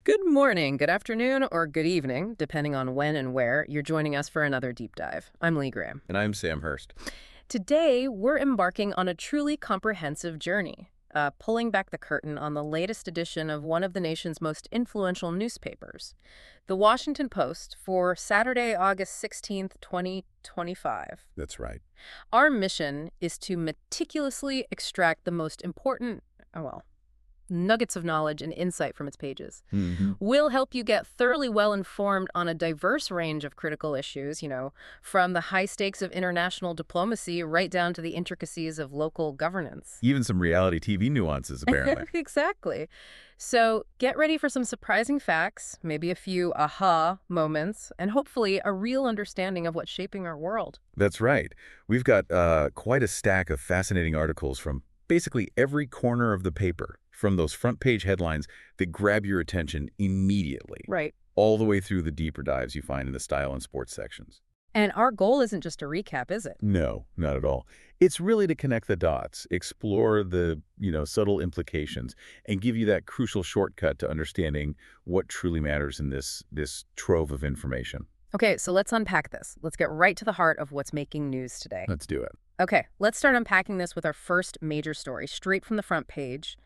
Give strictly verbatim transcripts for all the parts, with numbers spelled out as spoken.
Good morning, good afternoon, or good evening, depending on when and where you're joining us for another deep dive. I'm Lee Graham. And I'm Sam Hurst. Today, we're embarking on a truly comprehensive journey, uh, pulling back the curtain on the latest edition of one of the nation's most influential newspapers, The Washington Post, for Saturday, August sixteenth, twenty twenty-five. That's right. Our mission is to meticulously extract the most important, oh well, nuggets of knowledge and insight from its pages. Mm-hmm. We'll help you get thoroughly well-informed on a diverse range of critical issues, you know, from the high stakes of international diplomacy right down to the intricacies of local governance. Even some reality T V nuances, apparently. Exactly. So get ready for some surprising facts, maybe a few aha moments, and hopefully a real understanding of what's shaping our world. That's right. We've got uh, quite a stack of fascinating articles from basically every corner of the paper, from those front page headlines that grab your attention immediately, Right. all the way through the deeper dives you find in the style and sports sections. And our goal isn't just a recap, is it? No, not at all. It's really to connect the dots, explore the, you know, subtle implications, and give you that crucial shortcut to understanding what truly matters in this, this trove of information. Okay, so let's unpack this. Let's get right to the heart of what's making news today. Let's do it. Okay, let's start unpacking this with our first major story, straight from the front page.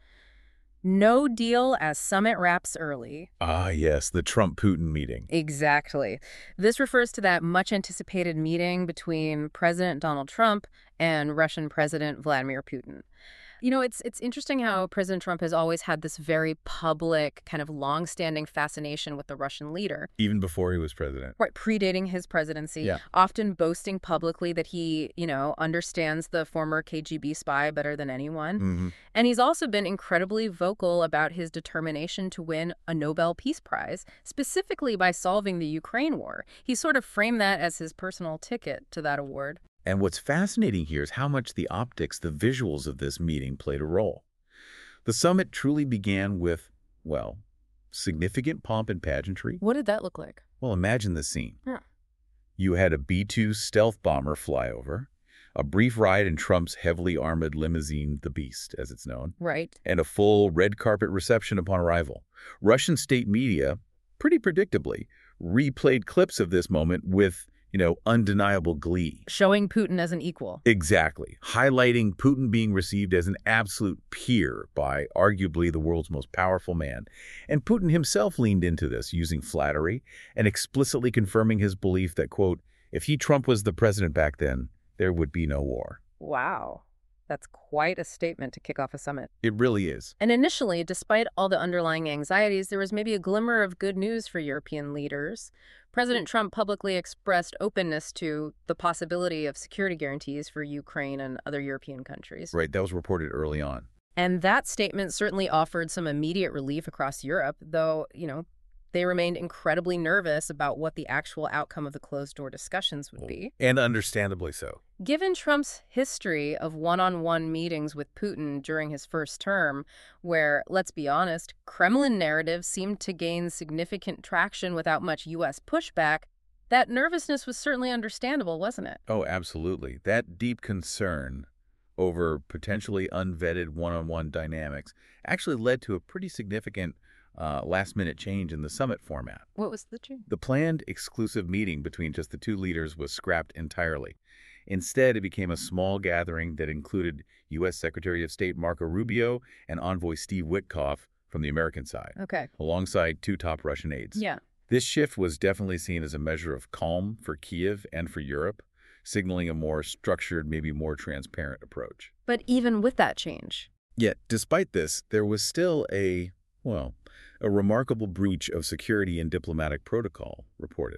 No deal as summit wraps early. Ah, yes, the Trump-Putin meeting. Exactly. This refers to that much-anticipated meeting between President Donald Trump and Russian President Vladimir Putin. You know, it's it's interesting how President Trump has always had this very public, kind of long-standing fascination with the Russian leader. Even before he was president. Right, predating his presidency, Yeah. often boasting publicly that he, you know, understands the former K G B spy better than anyone. Mm-hmm. And he's also been incredibly vocal about his determination to win a Nobel Peace Prize, specifically by solving the Ukraine war. He sort of framed that as his personal ticket to that award. And what's fascinating here is how much the optics, the visuals of this meeting played a role. The summit truly began with, well, significant pomp and pageantry. What did that look like? Well, imagine the scene. Yeah. You had a B two stealth bomber fly over, a brief ride in Trump's heavily armored limousine, the Beast, as it's known, Right. and a full red carpet reception upon arrival. Russian state media, pretty predictably, replayed clips of this moment with, you know, undeniable glee. Showing Putin as an equal. Exactly. Highlighting Putin being received as an absolute peer by arguably the world's most powerful man. And Putin himself leaned into this, using flattery and explicitly confirming his belief that, quote, if he, Trump, was the president back then, there would be no war. Wow. That's quite a statement to kick off a summit. It really is. And initially, despite all the underlying anxieties, there was maybe a glimmer of good news for European leaders. President Trump publicly expressed openness to the possibility of security guarantees for Ukraine and other European countries. Right, that was reported early on. And that statement certainly offered some immediate relief across Europe, though, you know, they remained incredibly nervous about what the actual outcome of the closed-door discussions would be. And understandably so. Given Trump's history of one-on-one meetings with Putin during his first term, where, let's be honest, Kremlin narratives seemed to gain significant traction without much U S pushback, that nervousness was certainly understandable, wasn't it? Oh, absolutely. That deep concern over potentially unvetted one-on-one dynamics actually led to a pretty significant uh, last-minute change in the summit format. What was the change? The planned exclusive meeting between just the two leaders was scrapped entirely. Instead, it became a small gathering that included U S Secretary of State Marco Rubio and envoy Steve Witkoff from the American side, Okay. alongside two top Russian aides. Yeah. This shift was definitely seen as a measure of calm for Kiev and for Europe, signaling a more structured, maybe more transparent approach. But even with that change, Yet, despite this, there was still a, well, a remarkable breach of security and diplomatic protocol reported.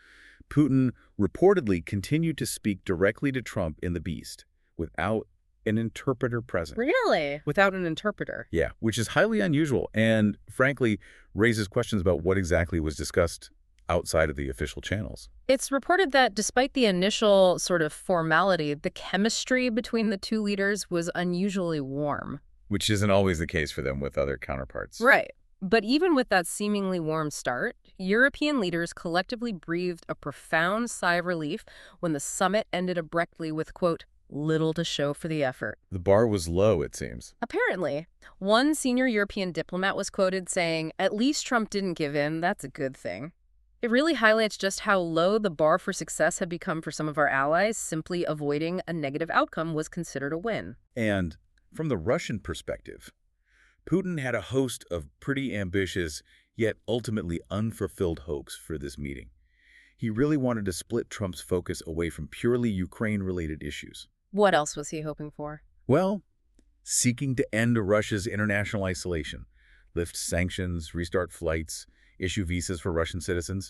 Putin reportedly continued to speak directly to Trump in the Beast without an interpreter present. really, without an interpreter. Yeah, which is highly unusual and, frankly, raises questions about what exactly was discussed outside of the official channels. It's reported that despite the initial sort of formality, the chemistry between the two leaders was unusually warm. Which isn't always the case for them with other counterparts. Right. But even with that seemingly warm start, European leaders collectively breathed a profound sigh of relief when the summit ended abruptly with, quote, little to show for the effort. The bar was low, it seems. Apparently, one senior European diplomat was quoted saying, "At least Trump didn't give in. That's a good thing." It really highlights just how low the bar for success had become for some of our allies. Simply avoiding a negative outcome was considered a win. And from the Russian perspective, Putin had a host of pretty ambitious, yet ultimately unfulfilled hopes for this meeting. He really wanted to split Trump's focus away from purely Ukraine-related issues. What else was he hoping for? Well, seeking to end Russia's international isolation, lift sanctions, restart flights, issue visas for Russian citizens.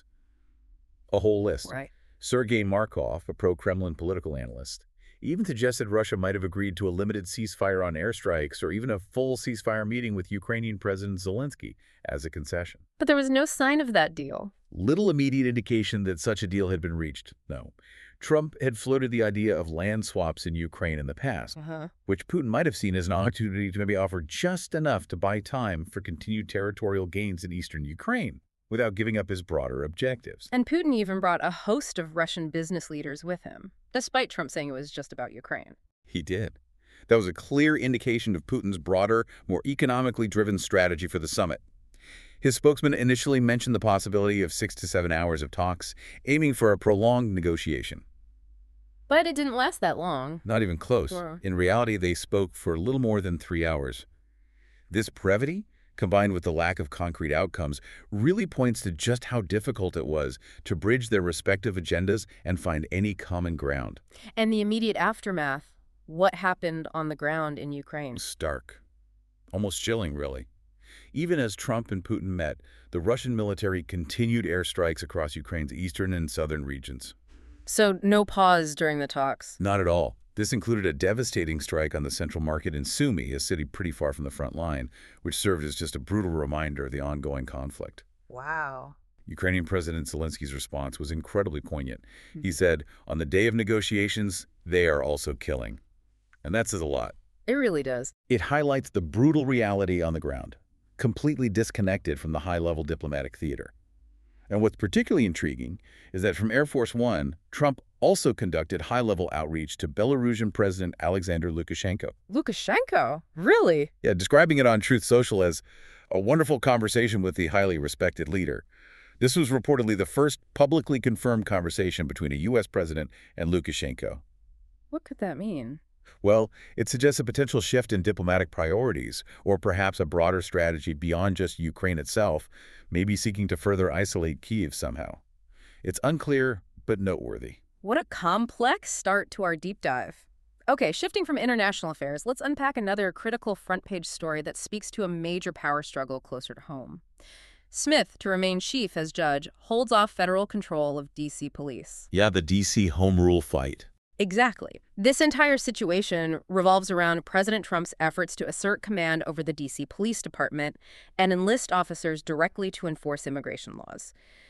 A whole list. Right. Sergei Markov, a pro-Kremlin political analyst, even suggested Russia might have agreed to a limited ceasefire on airstrikes or even a full ceasefire meeting with Ukrainian President Zelensky as a concession. But there was no sign of that deal. Little immediate indication that such a deal had been reached, no. Trump had floated the idea of land swaps in Ukraine in the past, Uh-huh. which Putin might have seen as an opportunity to maybe offer just enough to buy time for continued territorial gains in eastern Ukraine, without giving up his broader objectives. And Putin even brought a host of Russian business leaders with him, despite Trump saying it was just about Ukraine. He did. That was a clear indication of Putin's broader, more economically driven strategy for the summit. His spokesman initially mentioned the possibility of six to seven hours of talks, aiming for a prolonged negotiation. But it didn't last that long. Not even close. Sure. In reality, they spoke for a little more than three hours. This brevity, combined with the lack of concrete outcomes, really points to just how difficult it was to bridge their respective agendas and find any common ground. And the immediate aftermath, what happened on the ground in Ukraine? Stark. Almost chilling, really. Even as Trump and Putin met, the Russian military continued airstrikes across Ukraine's eastern and southern regions. So no pause during the talks. Not at all. This included a devastating strike on the central market in Sumy, a city pretty far from the front line, which served as just a brutal reminder of the ongoing conflict. Wow. Ukrainian President Zelensky's response was incredibly poignant. He said, "On the day of negotiations, they are also killing." And that says a lot. It really does. It highlights the brutal reality on the ground, completely disconnected from the high-level diplomatic theater. And what's particularly intriguing is that from Air Force One, Trump also conducted high-level outreach to Belarusian President Alexander Lukashenko. Lukashenko? Really? Yeah, describing it on Truth Social as a wonderful conversation with the highly respected leader. This was reportedly the first publicly confirmed conversation between a U S president and Lukashenko. What could that mean? Well, it suggests a potential shift in diplomatic priorities, or perhaps a broader strategy beyond just Ukraine itself, maybe seeking to further isolate Kyiv somehow. It's unclear, but noteworthy. What a complex start to our deep dive. Okay, shifting from international affairs, let's unpack another critical front-page story that speaks to a major power struggle closer to home. Smith, to remain chief as judge, holds off federal control of D C police. Yeah, the D C home rule fight. Exactly. This entire situation revolves around President Trump's efforts to assert command over the D C Police Department and enlist officers directly to enforce immigration laws.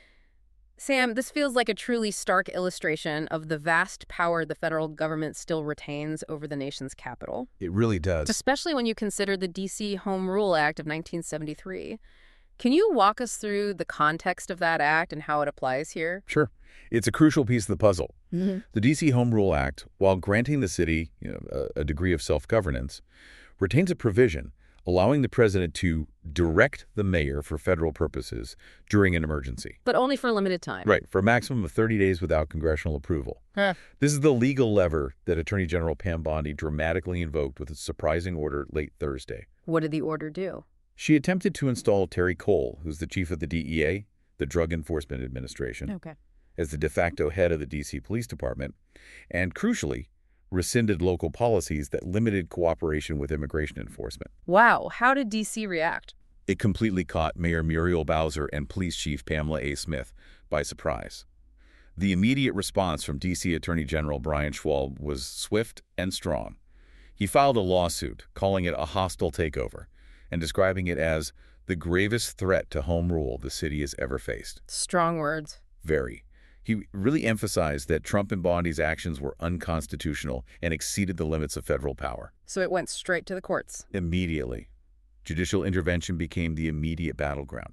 Sam, this feels like a truly stark illustration of the vast power the federal government still retains over the nation's capital. It really does. Especially when you consider the D C Home Rule Act of nineteen seventy-three. Can you walk us through the context of that act and how it applies here? Sure. It's a crucial piece of the puzzle. Mm-hmm. The D C Home Rule Act, while granting the city you know, a, a degree of self-governance, retains a provision allowing the president to direct the mayor for federal purposes during an emergency. But only for a limited time. Right, for a maximum of thirty days without congressional approval. Huh. This is the legal lever that Attorney General Pam Bondi dramatically invoked with a surprising order late Thursday. What did the order do? She attempted to install Terry Cole, who's the chief of the D E A, the Drug Enforcement Administration, Okay. as the de facto head of the D C Police Department, and crucially, rescinded local policies that limited cooperation with immigration enforcement. Wow, how did D C react? It completely caught Mayor Muriel Bowser and Police Chief Pamela A. Smith by surprise. The immediate response from D C Attorney General Brian Schwalb was swift and strong. He filed a lawsuit calling it a hostile takeover and describing it as the gravest threat to home rule the city has ever faced. Strong words. Very. He really emphasized that Trump and Bondi's actions were unconstitutional and exceeded the limits of federal power. So it went straight to the courts. Immediately. Judicial intervention became the immediate battleground.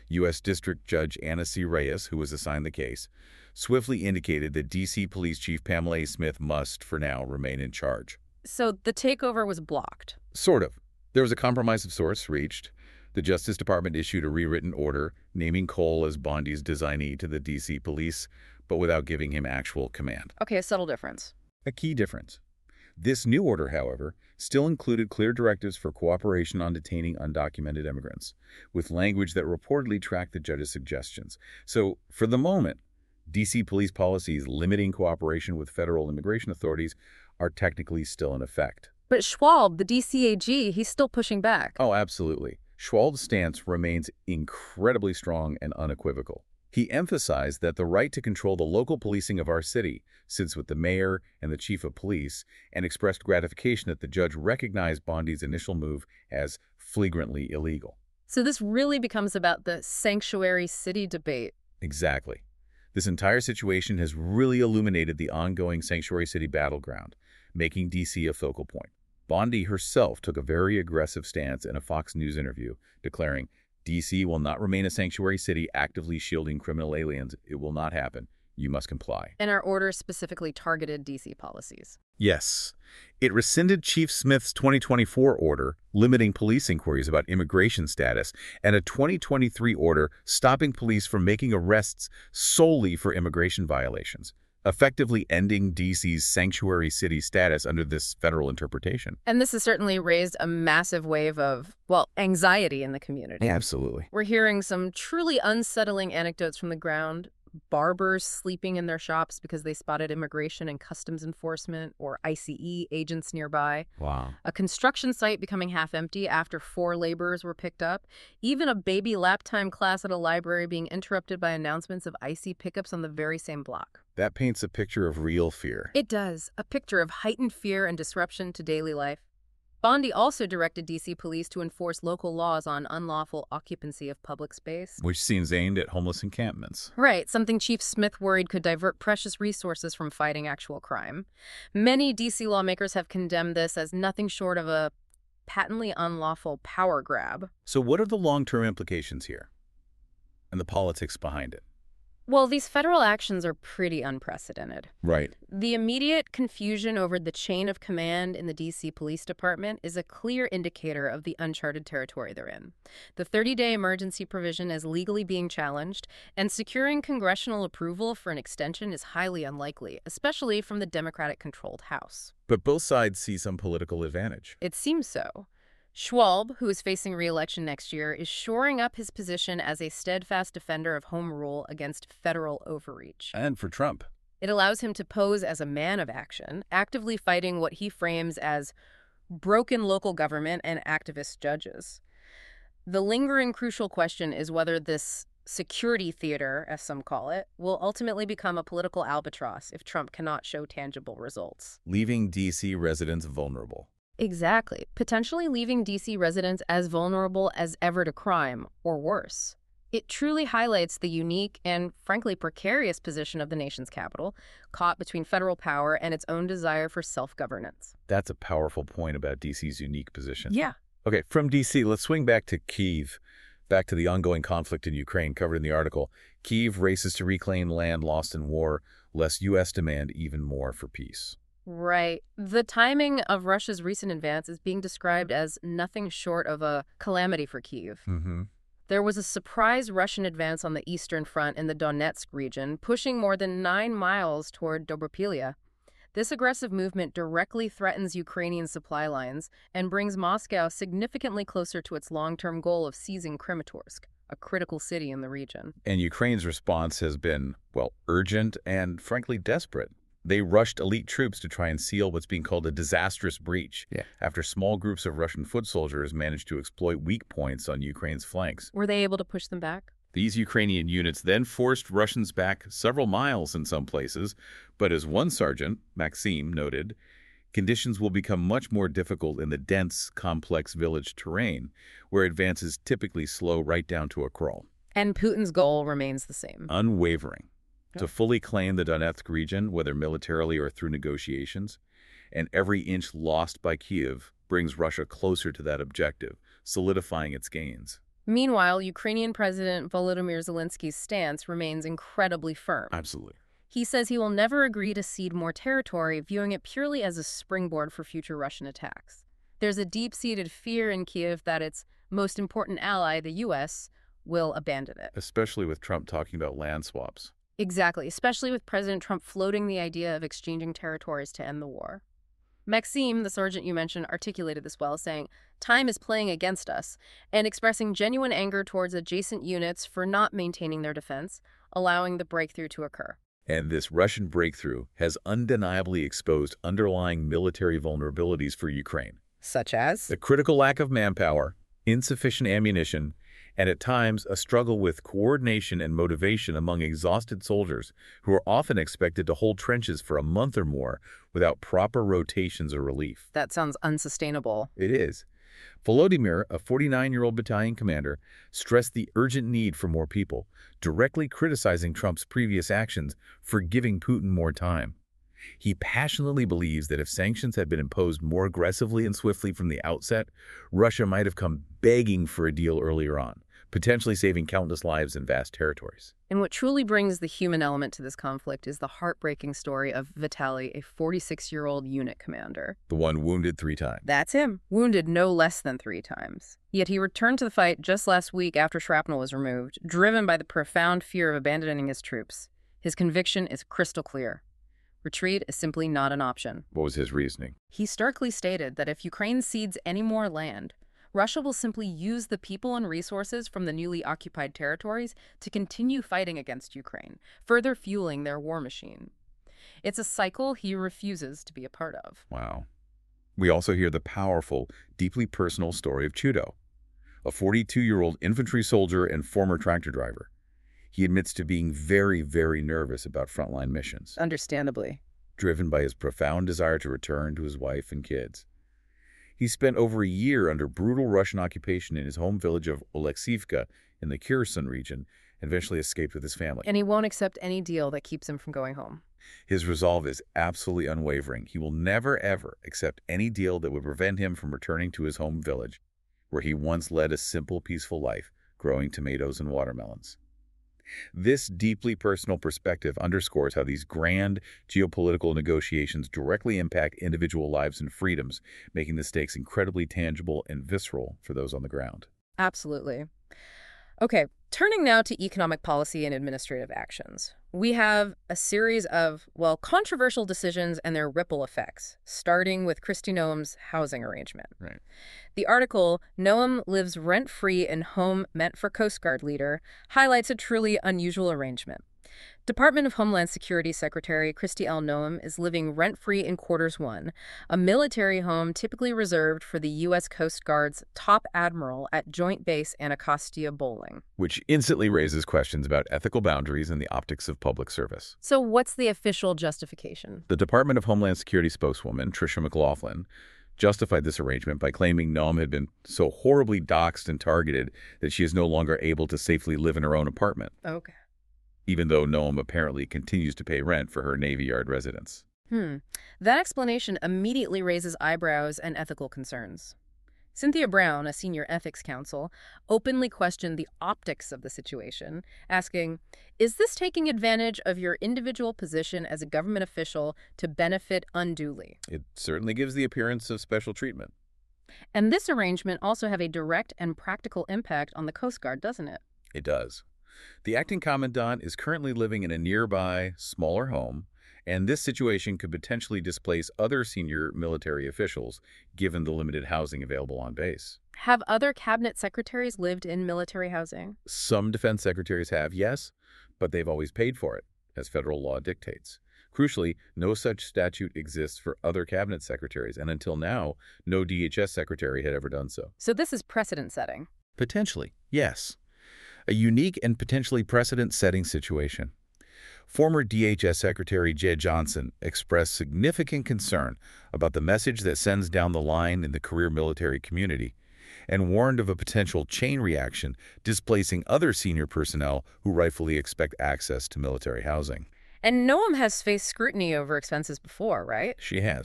U S District Judge Anna C. Reyes, who was assigned the case, swiftly indicated that D C Police Chief Pamela A. Smith must, for now, remain in charge. So the takeover was blocked. Sort of. There was a compromise of sorts reached. The Justice Department issued a rewritten order naming Cole as Bondi's designee to the D C police, but without giving him actual command. Okay, a subtle difference. A key difference. This new order, however, still included clear directives for cooperation on detaining undocumented immigrants, with language that reportedly tracked the judge's suggestions. So, for the moment, D C police policies limiting cooperation with federal immigration authorities are technically still in effect. But Schwalb, the D C A G, he's still pushing back. Oh, absolutely. Schwalb's stance remains incredibly strong and unequivocal. He emphasized that the right to control the local policing of our city sits with the mayor and the chief of police, and expressed gratification that the judge recognized Bondi's initial move as flagrantly illegal. So this really becomes about the sanctuary city debate. Exactly. This entire situation has really illuminated the ongoing sanctuary city battleground, making D C a focal point. Bondi herself took a very aggressive stance in a Fox News interview, declaring, D C will not remain a sanctuary city actively shielding criminal aliens. It will not happen. You must comply. And our order specifically targeted D C policies. Yes. It rescinded Chief Smith's twenty twenty-four order limiting police inquiries about immigration status and a twenty twenty-three order stopping police from making arrests solely for immigration violations, effectively ending D C's sanctuary city status under this federal interpretation. And this has certainly raised a massive wave of, well, anxiety in the community. Absolutely. We're hearing some truly unsettling anecdotes from the ground. Barbers sleeping in their shops because they spotted immigration and customs enforcement or I C E agents nearby. Wow. A construction site becoming half empty after four laborers were picked up. Even a baby lap time class at a library being interrupted by announcements of I C pickups on the very same block. That paints a picture of real fear. It does. A picture of heightened fear and disruption to daily life. Bondi also directed D C police to enforce local laws on unlawful occupancy of public space. Which seems aimed at homeless encampments. Right, something Chief Smith worried could divert precious resources from fighting actual crime. Many D C lawmakers have condemned this as nothing short of a patently unlawful power grab. So what are the long-term implications here? And the politics behind it? Well, these federal actions are pretty unprecedented. Right. The immediate confusion over the chain of command in the D C Police Department is a clear indicator of the uncharted territory they're in. The thirty-day emergency provision is legally being challenged, and securing congressional approval for an extension is highly unlikely, especially from the Democratic-controlled House. But both sides see some political advantage. It seems so. Schwalb, who is facing re-election next year, is shoring up his position as a steadfast defender of home rule against federal overreach. And for Trump. It allows him to pose as a man of action, actively fighting what he frames as broken local government and activist judges. The lingering crucial question is whether this security theater, as some call it, will ultimately become a political albatross if Trump cannot show tangible results. Leaving D C residents vulnerable. Exactly. Potentially leaving D C residents as vulnerable as ever to crime, or worse. It truly highlights the unique and, frankly, precarious position of the nation's capital, caught between federal power and its own desire for self-governance. That's a powerful point about D C's unique position. Yeah. Okay, from D C, let's swing back to Kyiv, back to the ongoing conflict in Ukraine covered in the article. Kyiv races to reclaim land lost in war, lest U S demand even more for peace. Right. The timing of Russia's recent advance is being described as nothing short of a calamity for Kyiv. Mm-hmm. There was a surprise Russian advance on the Eastern Front in the Donetsk region, pushing more than nine miles toward Dobropilya. This aggressive movement directly threatens Ukrainian supply lines and brings Moscow significantly closer to its long-term goal of seizing Kramatorsk, a critical city in the region. And Ukraine's response has been, well, urgent and, frankly, desperate. They rushed elite troops to try and seal what's being called a disastrous breach yeah. after small groups of Russian foot soldiers managed to exploit weak points on Ukraine's flanks. Were they able to push them back? These Ukrainian units then forced Russians back several miles in some places, but as one sergeant, Maxim, noted, conditions will become much more difficult in the dense, complex village terrain, where advances typically slow right down to a crawl. And Putin's goal remains the same. Unwavering. To fully claim the Donetsk region, whether militarily or through negotiations, and every inch lost by Kyiv brings Russia closer to that objective, solidifying its gains. Meanwhile, Ukrainian President Volodymyr Zelensky's stance remains incredibly firm. Absolutely. He says he will never agree to cede more territory, viewing it purely as a springboard for future Russian attacks. There's a deep-seated fear in Kyiv that its most important ally, the U S, will abandon it. Especially with Trump talking about land swaps. Exactly, especially with President Trump floating the idea of exchanging territories to end the war. Maxime, the sergeant you mentioned, articulated this well, saying, "Time is playing against us," and expressing genuine anger towards adjacent units for not maintaining their defense, allowing the breakthrough to occur. And this Russian breakthrough has undeniably exposed underlying military vulnerabilities for Ukraine. Such as? The critical lack of manpower, insufficient ammunition, and at times a struggle with coordination and motivation among exhausted soldiers who are often expected to hold trenches for a month or more without proper rotations or relief. That sounds unsustainable. It is. Volodymyr, a forty-nine-year-old battalion commander, stressed the urgent need for more people, directly criticizing Trump's previous actions for giving Putin more time. He passionately believes that if sanctions had been imposed more aggressively and swiftly from the outset, Russia might have come begging for a deal earlier on, potentially saving countless lives and vast territories. And what truly brings the human element to this conflict is the heartbreaking story of Vitaly, a forty-six-year-old unit commander. The one wounded three times. That's him, wounded no less than three times. Yet he returned to the fight just last week after shrapnel was removed, driven by the profound fear of abandoning his troops. His conviction is crystal clear. Retreat is simply not an option. What was his reasoning? He starkly stated that if Ukraine cedes any more land, Russia will simply use the people and resources from the newly occupied territories to continue fighting against Ukraine, further fueling their war machine. It's a cycle he refuses to be a part of. Wow. We also hear the powerful, deeply personal story of Chudo, a forty-two-year-old infantry soldier and former tractor driver. He admits to being very, very nervous about frontline missions, Understandably. driven by his profound desire to return to his wife and kids. He spent over a year under brutal Russian occupation in his home village of Oleksivka in the Kherson region and eventually escaped with his family. And he won't accept any deal that keeps him from going home. His resolve is absolutely unwavering. He will never, ever accept any deal that would prevent him from returning to his home village, where he once led a simple, peaceful life, growing tomatoes and watermelons. This deeply personal perspective underscores how these grand geopolitical negotiations directly impact individual lives and freedoms, making the stakes incredibly tangible and visceral for those on the ground. Absolutely. Okay, turning now to economic policy and administrative actions. We have a series of, well, controversial decisions and their ripple effects, starting with Kristi Noem's housing arrangement. Right. The article, "Noem Lives Rent-Free in Home Meant for Coast Guard Leader," highlights a truly unusual arrangement. Department of Homeland Security Secretary Kristi L. Noem is living rent-free in Quarters one, a military home typically reserved for the U S Coast Guard's top admiral at Joint Base Anacostia Bowling. Which instantly raises questions about ethical boundaries and the optics of public service. So what's the official justification? The Department of Homeland Security spokeswoman, Tricia McLaughlin, justified this arrangement by claiming Noem had been so horribly doxxed and targeted that she is no longer able to safely live in her own apartment, Okay. even though Noem apparently continues to pay rent for her Navy Yard residence. Hmm. That explanation immediately raises eyebrows and ethical concerns. Cynthia Brown, a senior ethics counsel, openly questioned the optics of the situation, asking, "Is this taking advantage of your individual position as a government official to benefit unduly?" It certainly gives the appearance of special treatment. And this arrangement also have a direct and practical impact on the Coast Guard, doesn't it? It does. The acting commandant is currently living in a nearby, smaller home, and this situation could potentially displace other senior military officials, given the limited housing available on base. Have other cabinet secretaries lived in military housing? Some defense secretaries have, yes, but they've always paid for it, as federal law dictates. Crucially, no such statute exists for other cabinet secretaries, and until now, no D H S secretary had ever done so. So this is precedent-setting. Potentially, yes. A unique and potentially precedent-setting situation. Former D H S Secretary Jed Johnson expressed significant concern about the message that sends down the line in the career military community and warned of a potential chain reaction displacing other senior personnel who rightfully expect access to military housing. And Noem has faced scrutiny over expenses before, right? She has.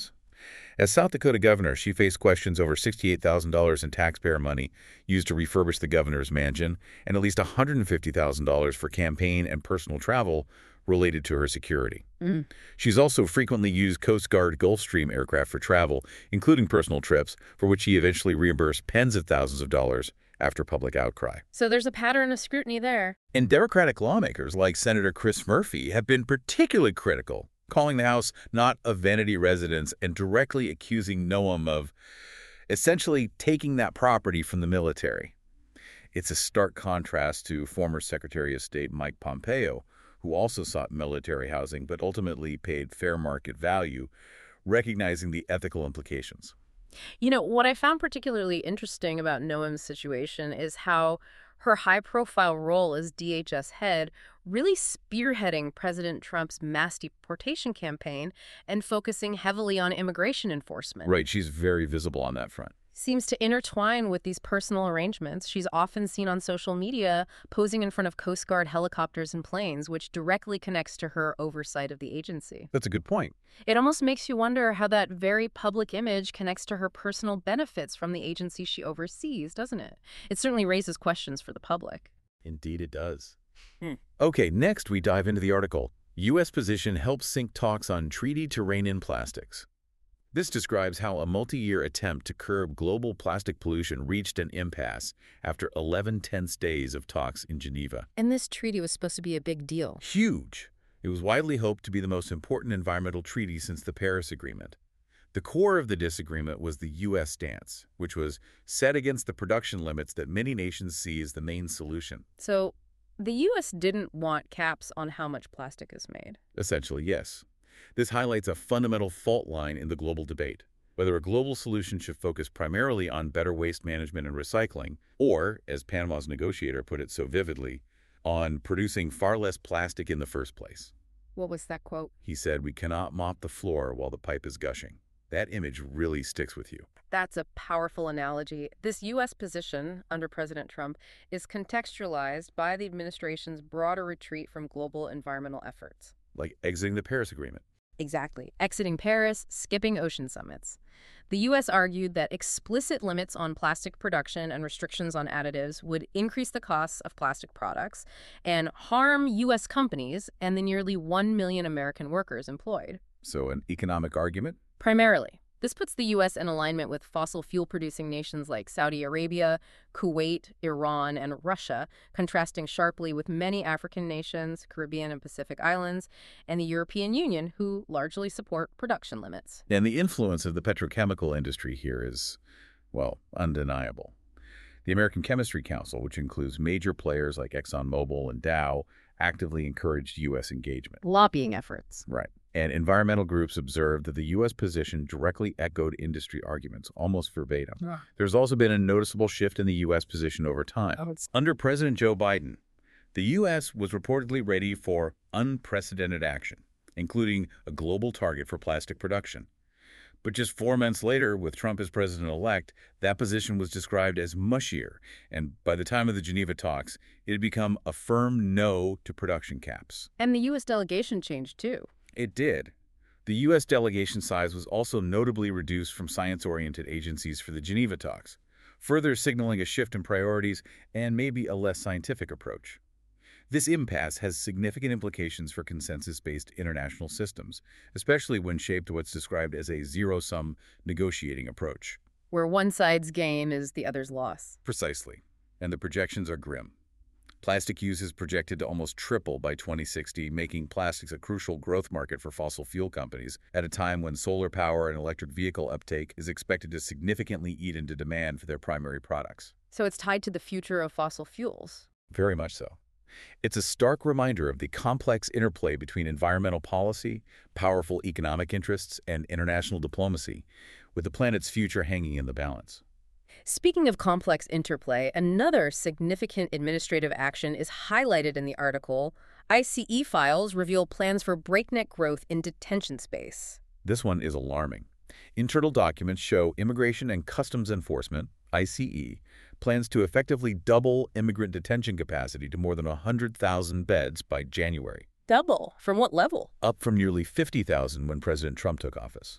As South Dakota governor, she faced questions over sixty-eight thousand dollars in taxpayer money used to refurbish the governor's mansion and at least one hundred fifty thousand dollars for campaign and personal travel related to her security. Mm. She's also frequently used Coast Guard Gulfstream aircraft for travel, including personal trips, for which she eventually reimbursed tens of thousands of dollars after public outcry. So there's a pattern of scrutiny there. And Democratic lawmakers like Senator Chris Murphy have been particularly critical, calling the House not a vanity residence and directly accusing Noem of essentially taking that property from the military. It's a stark contrast to former Secretary of State Mike Pompeo, who also sought military housing but ultimately paid fair market value, recognizing the ethical implications. You know, what I found particularly interesting about Noem's situation is how her high-profile role as D H S head really spearheading President Trump's mass deportation campaign and focusing heavily on immigration enforcement. Right, she's very visible on that front. Seems to intertwine with these personal arrangements. She's often seen on social media posing in front of Coast Guard helicopters and planes, which directly connects to her oversight of the agency. That's a good point. It almost makes you wonder how that very public image connects to her personal benefits from the agency she oversees, doesn't it? It certainly raises questions for the public. Indeed it does. Hmm. Okay, next we dive into the article. U S position helps sink talks on treaty to rein in plastics. This describes how a multi-year attempt to curb global plastic pollution reached an impasse after eleven tense days of talks in Geneva. And this treaty was supposed to be a big deal. Huge. It was widely hoped to be the most important environmental treaty since the Paris Agreement. The core of the disagreement was the U S stance, which was set against the production limits that many nations see as the main solution. So the U S didn't want caps on how much plastic is made. Essentially, yes. This highlights a fundamental fault line in the global debate, whether a global solution should focus primarily on better waste management and recycling, or, as Panama's negotiator put it so vividly, on producing far less plastic in the first place. What was that quote? He said, "We cannot mop the floor while the pipe is gushing." That image really sticks with you. That's a powerful analogy. This U S position under President Trump is contextualized by the administration's broader retreat from global environmental efforts. Like exiting the Paris Agreement. Exactly. Exiting Paris, skipping ocean summits. The U S argued that explicit limits on plastic production and restrictions on additives would increase the costs of plastic products and harm U S companies and the nearly one million American workers employed. So an economic argument? Primarily. This puts the U S in alignment with fossil fuel-producing nations like Saudi Arabia, Kuwait, Iran, and Russia, contrasting sharply with many African nations, Caribbean and Pacific islands, and the European Union, who largely support production limits. And the influence of the petrochemical industry here is, well, undeniable. The American Chemistry Council, which includes major players like ExxonMobil and Dow, actively encouraged U S engagement. Lobbying efforts. Right. And environmental groups observed that the U S position directly echoed industry arguments, almost verbatim. Yeah. There's also been a noticeable shift in the U S position over time. Oh, it's... Under President Joe Biden, the U S was reportedly ready for unprecedented action, including a global target for plastic production. But just four months later, with Trump as president-elect, that position was described as mushier, and by the time of the Geneva talks, it had become a firm no to production caps. And the U S delegation changed, too. It did. The U S delegation size was also notably reduced from science-oriented agencies for the Geneva talks, further signaling a shift in priorities and maybe a less scientific approach. This impasse has significant implications for consensus-based international systems, especially when shaped what's described as a zero-sum negotiating approach. Where one side's gain is the other's loss. Precisely. And the projections are grim. Plastic use is projected to almost triple by twenty sixty, making plastics a crucial growth market for fossil fuel companies at a time when solar power and electric vehicle uptake is expected to significantly eat into demand for their primary products. So it's tied to the future of fossil fuels. Very much so. It's a stark reminder of the complex interplay between environmental policy, powerful economic interests, and international diplomacy, with the planet's future hanging in the balance. Speaking of complex interplay, another significant administrative action is highlighted in the article. I C E files reveal plans for breakneck growth in detention space. This one is alarming. Internal documents show Immigration and Customs Enforcement, I C E, plans to effectively double immigrant detention capacity to more than one hundred thousand beds by January. Double? From what level? Up from nearly fifty thousand when President Trump took office.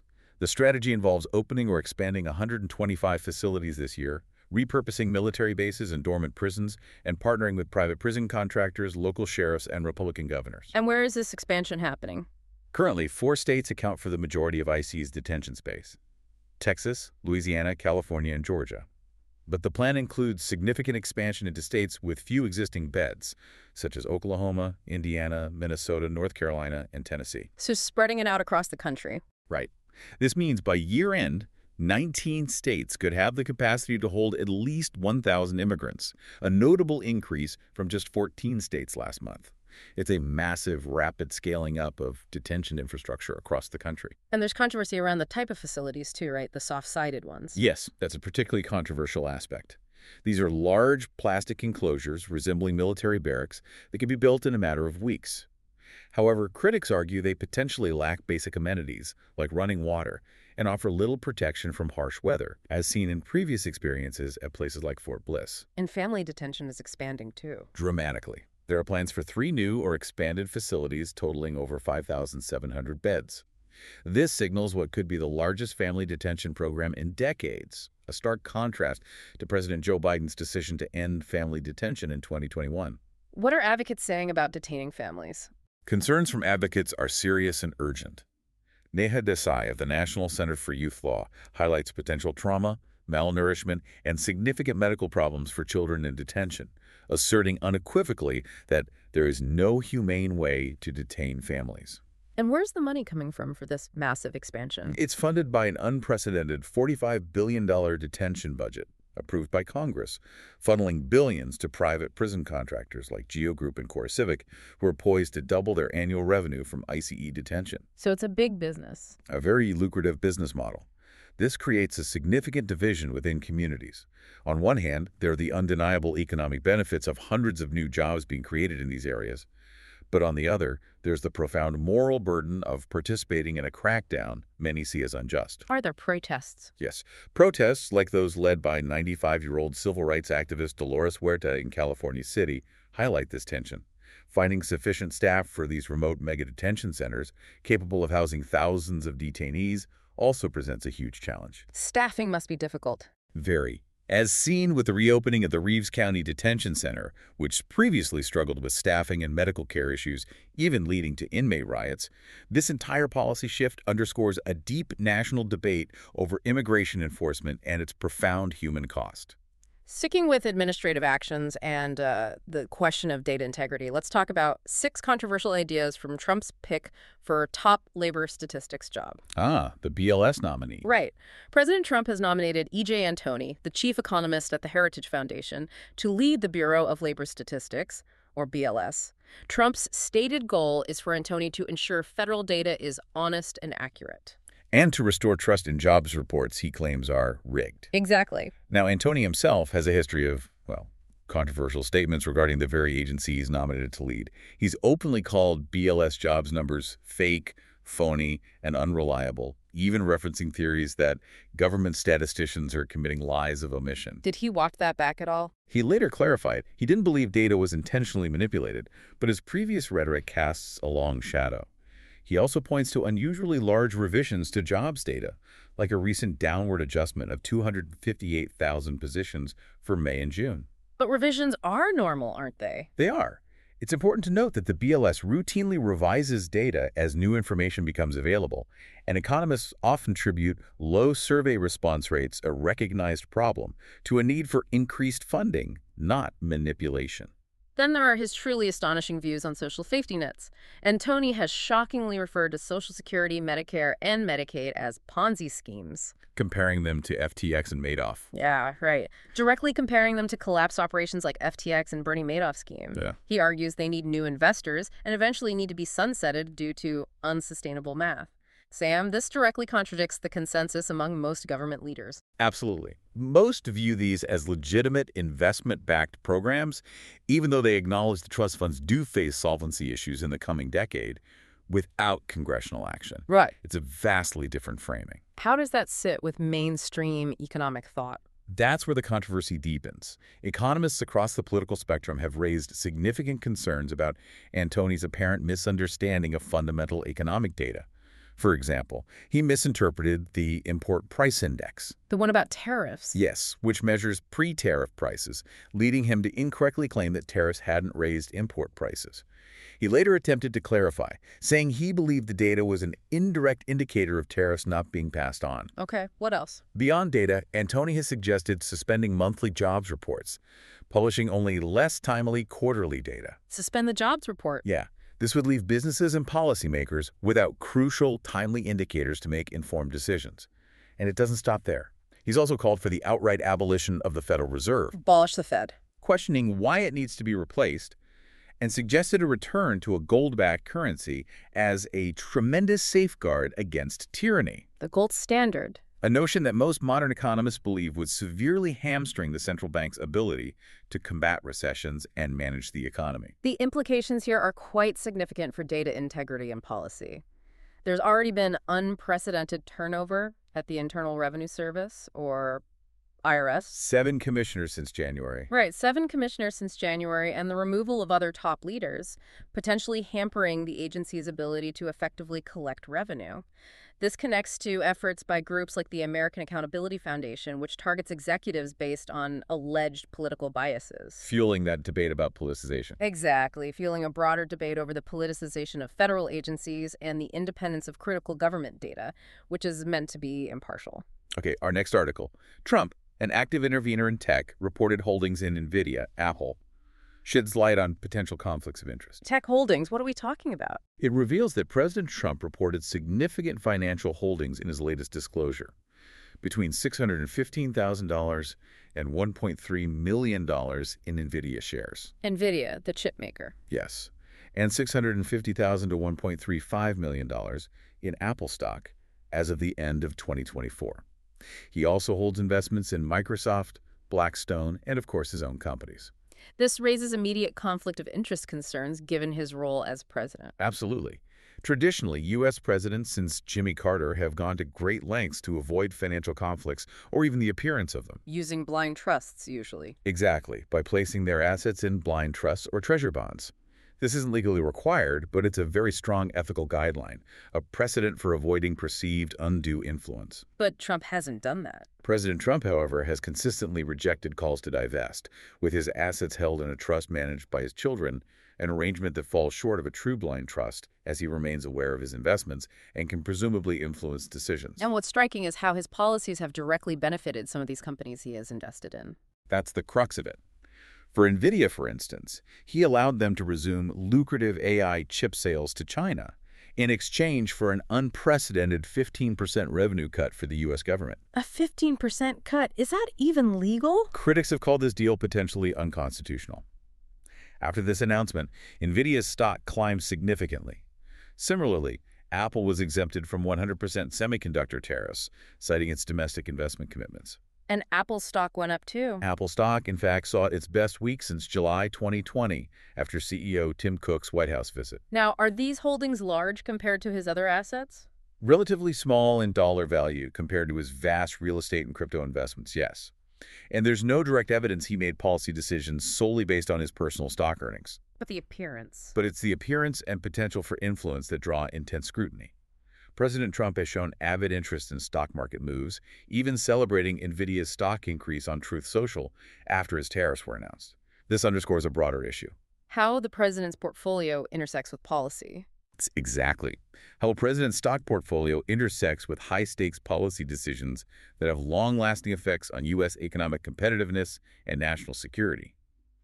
The strategy involves opening or expanding one hundred twenty-five facilities this year, repurposing military bases and dormant prisons, and partnering with private prison contractors, local sheriffs, and Republican governors. And where is this expansion happening? Currently, four states account for the majority of ICE's detention space: Texas, Louisiana, California, and Georgia. But the plan includes significant expansion into states with few existing beds, such as Oklahoma, Indiana, Minnesota, North Carolina, and Tennessee. So spreading it out across the country. Right. This means by year-end, nineteen states could have the capacity to hold at least one thousand immigrants, a notable increase from just fourteen states last month. It's a massive, rapid scaling up of detention infrastructure across the country. And there's controversy around the type of facilities too, right? The soft-sided ones. Yes, that's a particularly controversial aspect. These are large plastic enclosures resembling military barracks that can be built in a matter of weeks. However, critics argue they potentially lack basic amenities, like running water, and offer little protection from harsh weather, as seen in previous experiences at places like Fort Bliss. And family detention is expanding too. Dramatically. There are plans for three new or expanded facilities totaling over five thousand seven hundred beds. This signals what could be the largest family detention program in decades, a stark contrast to President Joe Biden's decision to end family detention in twenty twenty-one. What are advocates saying about detaining families? Concerns from advocates are serious and urgent. Neha Desai of the National Center for Youth Law highlights potential trauma, malnourishment, and significant medical problems for children in detention, asserting unequivocally that there is no humane way to detain families. And where's the money coming from for this massive expansion? It's funded by an unprecedented forty-five billion dollars detention budget, approved by Congress, funneling billions to private prison contractors like Geo Group and CoreCivic, who are poised to double their annual revenue from ICE detention. So it's a big business. A very lucrative business model. This creates a significant division within communities. On one hand, there are the undeniable economic benefits of hundreds of new jobs being created in these areas. But on the other, there's the profound moral burden of participating in a crackdown many see as unjust. Are there protests? Yes. Protests like those led by ninety-five-year-old civil rights activist Dolores Huerta in California City highlight this tension. Finding sufficient staff for these remote mega-detention centers, capable of housing thousands of detainees, also presents a huge challenge. Staffing must be difficult. Very. As seen with the reopening of the Reeves County Detention Center, which previously struggled with staffing and medical care issues, even leading to inmate riots, this entire policy shift underscores a deep national debate over immigration enforcement and its profound human cost. Sticking with administrative actions and uh, the question of data integrity, let's talk about six controversial ideas from Trump's pick for top labor statistics job. Ah, the B L S nominee. Right. President Trump has nominated E J Antoni, the chief economist at the Heritage Foundation, to lead the Bureau of Labor Statistics, or B L S. Trump's stated goal is for Antoni to ensure federal data is honest and accurate. And to restore trust in jobs reports he claims are rigged. Exactly. Now, Antoni himself has a history of, well, controversial statements regarding the very agency he's nominated to lead. He's openly called B L S jobs numbers fake, phony, and unreliable, even referencing theories that government statisticians are committing lies of omission. Did he walk that back at all? He later clarified he didn't believe data was intentionally manipulated, but his previous rhetoric casts a long shadow. He also points to unusually large revisions to jobs data, like a recent downward adjustment of two hundred fifty-eight thousand positions for May and June. But revisions are normal, aren't they? They are. It's important to note that the B L S routinely revises data as new information becomes available, and economists often attribute low survey response rates, a recognized problem, to a need for increased funding, not manipulation. Then there are his truly astonishing views on social safety nets. Antoni has shockingly referred to Social Security, Medicare, and Medicaid as Ponzi schemes. Comparing them to F T X and Madoff. Yeah, right. Directly comparing them to collapse operations like F T X and Bernie Madoff's scheme. Yeah. He argues they need new investors and eventually need to be sunsetted due to unsustainable math. Sam, this directly contradicts the consensus among most government leaders. Absolutely. Most view these as legitimate investment-backed programs, even though they acknowledge the trust funds do face solvency issues in the coming decade without congressional action. Right. It's a vastly different framing. How does that sit with mainstream economic thought? That's where the controversy deepens. Economists across the political spectrum have raised significant concerns about Antoni's apparent misunderstanding of fundamental economic data. For example, he misinterpreted the import price index. The one about tariffs. Yes, which measures pre-tariff prices, leading him to incorrectly claim that tariffs hadn't raised import prices. He later attempted to clarify, saying he believed the data was an indirect indicator of tariffs not being passed on. Okay, what else? Beyond data, Antony has suggested suspending monthly jobs reports, publishing only less timely quarterly data. Suspend the jobs report. Yeah, this would leave businesses and policymakers without crucial, timely indicators to make informed decisions. And it doesn't stop there. He's also called for the outright abolition of the Federal Reserve, Abolish the Fed. questioning why it needs to be replaced, and suggested a return to a gold-backed currency as a tremendous safeguard against tyranny, The gold standard. a notion that most modern economists believe would severely hamstring the central bank's ability to combat recessions and manage the economy. The implications here are quite significant for data integrity and policy. There's already been unprecedented turnover at the Internal Revenue Service, or I R S. Seven commissioners since January. Right, seven commissioners since January, and the removal of other top leaders, potentially hampering the agency's ability to effectively collect revenue. This connects to efforts by groups like the American Accountability Foundation, which targets executives based on alleged political biases. Fueling that debate about politicization. Exactly, fueling a broader debate over the politicization of federal agencies and the independence of critical government data, which is meant to be impartial. Okay, our next article. Trump, an active intervener in tech, reported holdings in NVIDIA, Apple, sheds light on potential conflicts of interest. Tech holdings, what are we talking about? It reveals that President Trump reported significant financial holdings in his latest disclosure, between six hundred fifteen thousand dollars and one point three million dollars in NVIDIA shares. NVIDIA, the chip maker. Yes, and six hundred fifty thousand dollars to one point three five million dollars in Apple stock as of the end of twenty twenty-four. He also holds investments in Microsoft, Blackstone, and of course his own companies. This raises immediate conflict of interest concerns given his role as president. Absolutely. Traditionally, U S presidents since Jimmy Carter have gone to great lengths to avoid financial conflicts or even the appearance of them. Using blind trusts, usually. Exactly, by placing their assets in blind trusts or treasury bonds. This isn't legally required, but it's a very strong ethical guideline, a precedent for avoiding perceived undue influence. But Trump hasn't done that. President Trump, however, has consistently rejected calls to divest, with his assets held in a trust managed by his children, an arrangement that falls short of a true blind trust, as he remains aware of his investments and can presumably influence decisions. And what's striking is how his policies have directly benefited some of these companies he has invested in. That's the crux of it. For NVIDIA, for instance, he allowed them to resume lucrative A I chip sales to China in exchange for an unprecedented fifteen percent revenue cut for the U S government. A fifteen percent cut? Is that even legal? Critics have called this deal potentially unconstitutional. After this announcement, NVIDIA's stock climbed significantly. Similarly, Apple was exempted from one hundred percent semiconductor tariffs, citing its domestic investment commitments. And Apple's stock went up too. Apple stock, in fact, saw its best week since July twenty twenty, after C E O Tim Cook's White House visit. Now, are these holdings large compared to his other assets? Relatively small in dollar value compared to his vast real estate and crypto investments, yes. And there's no direct evidence he made policy decisions solely based on his personal stock earnings. But the appearance. But it's the appearance and potential for influence that draw intense scrutiny. President Trump has shown avid interest in stock market moves, even celebrating NVIDIA's stock increase on Truth Social after his tariffs were announced. This underscores a broader issue. How the president's portfolio intersects with policy. It's exactly how a president's stock portfolio intersects with high-stakes policy decisions that have long-lasting effects on U S economic competitiveness and national security.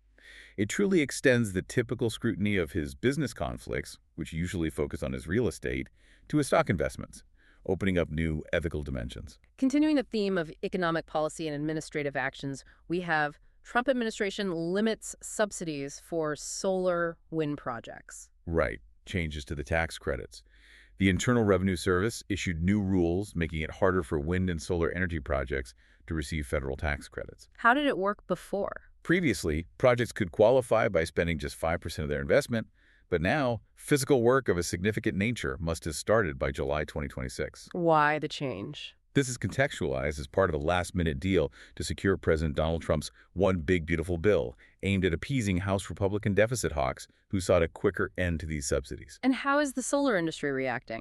It truly extends the typical scrutiny of his business conflicts, which usually focus on his real estate, to his stock investments, opening up new ethical dimensions. Continuing the theme of economic policy and administrative actions, we have Trump administration limits subsidies for solar wind projects. Right. Changes to the tax credits. The Internal Revenue Service issued new rules making it harder for wind and solar energy projects to receive federal tax credits. How did it work before? Previously, projects could qualify by spending just five percent of their investment, but now, physical work of a significant nature must have started by July twenty twenty-six. Why the change? This is contextualized as part of a last-minute deal to secure President Donald Trump's One Big Beautiful Bill, aimed at appeasing House Republican deficit hawks who sought a quicker end to these subsidies. And how is the solar industry reacting?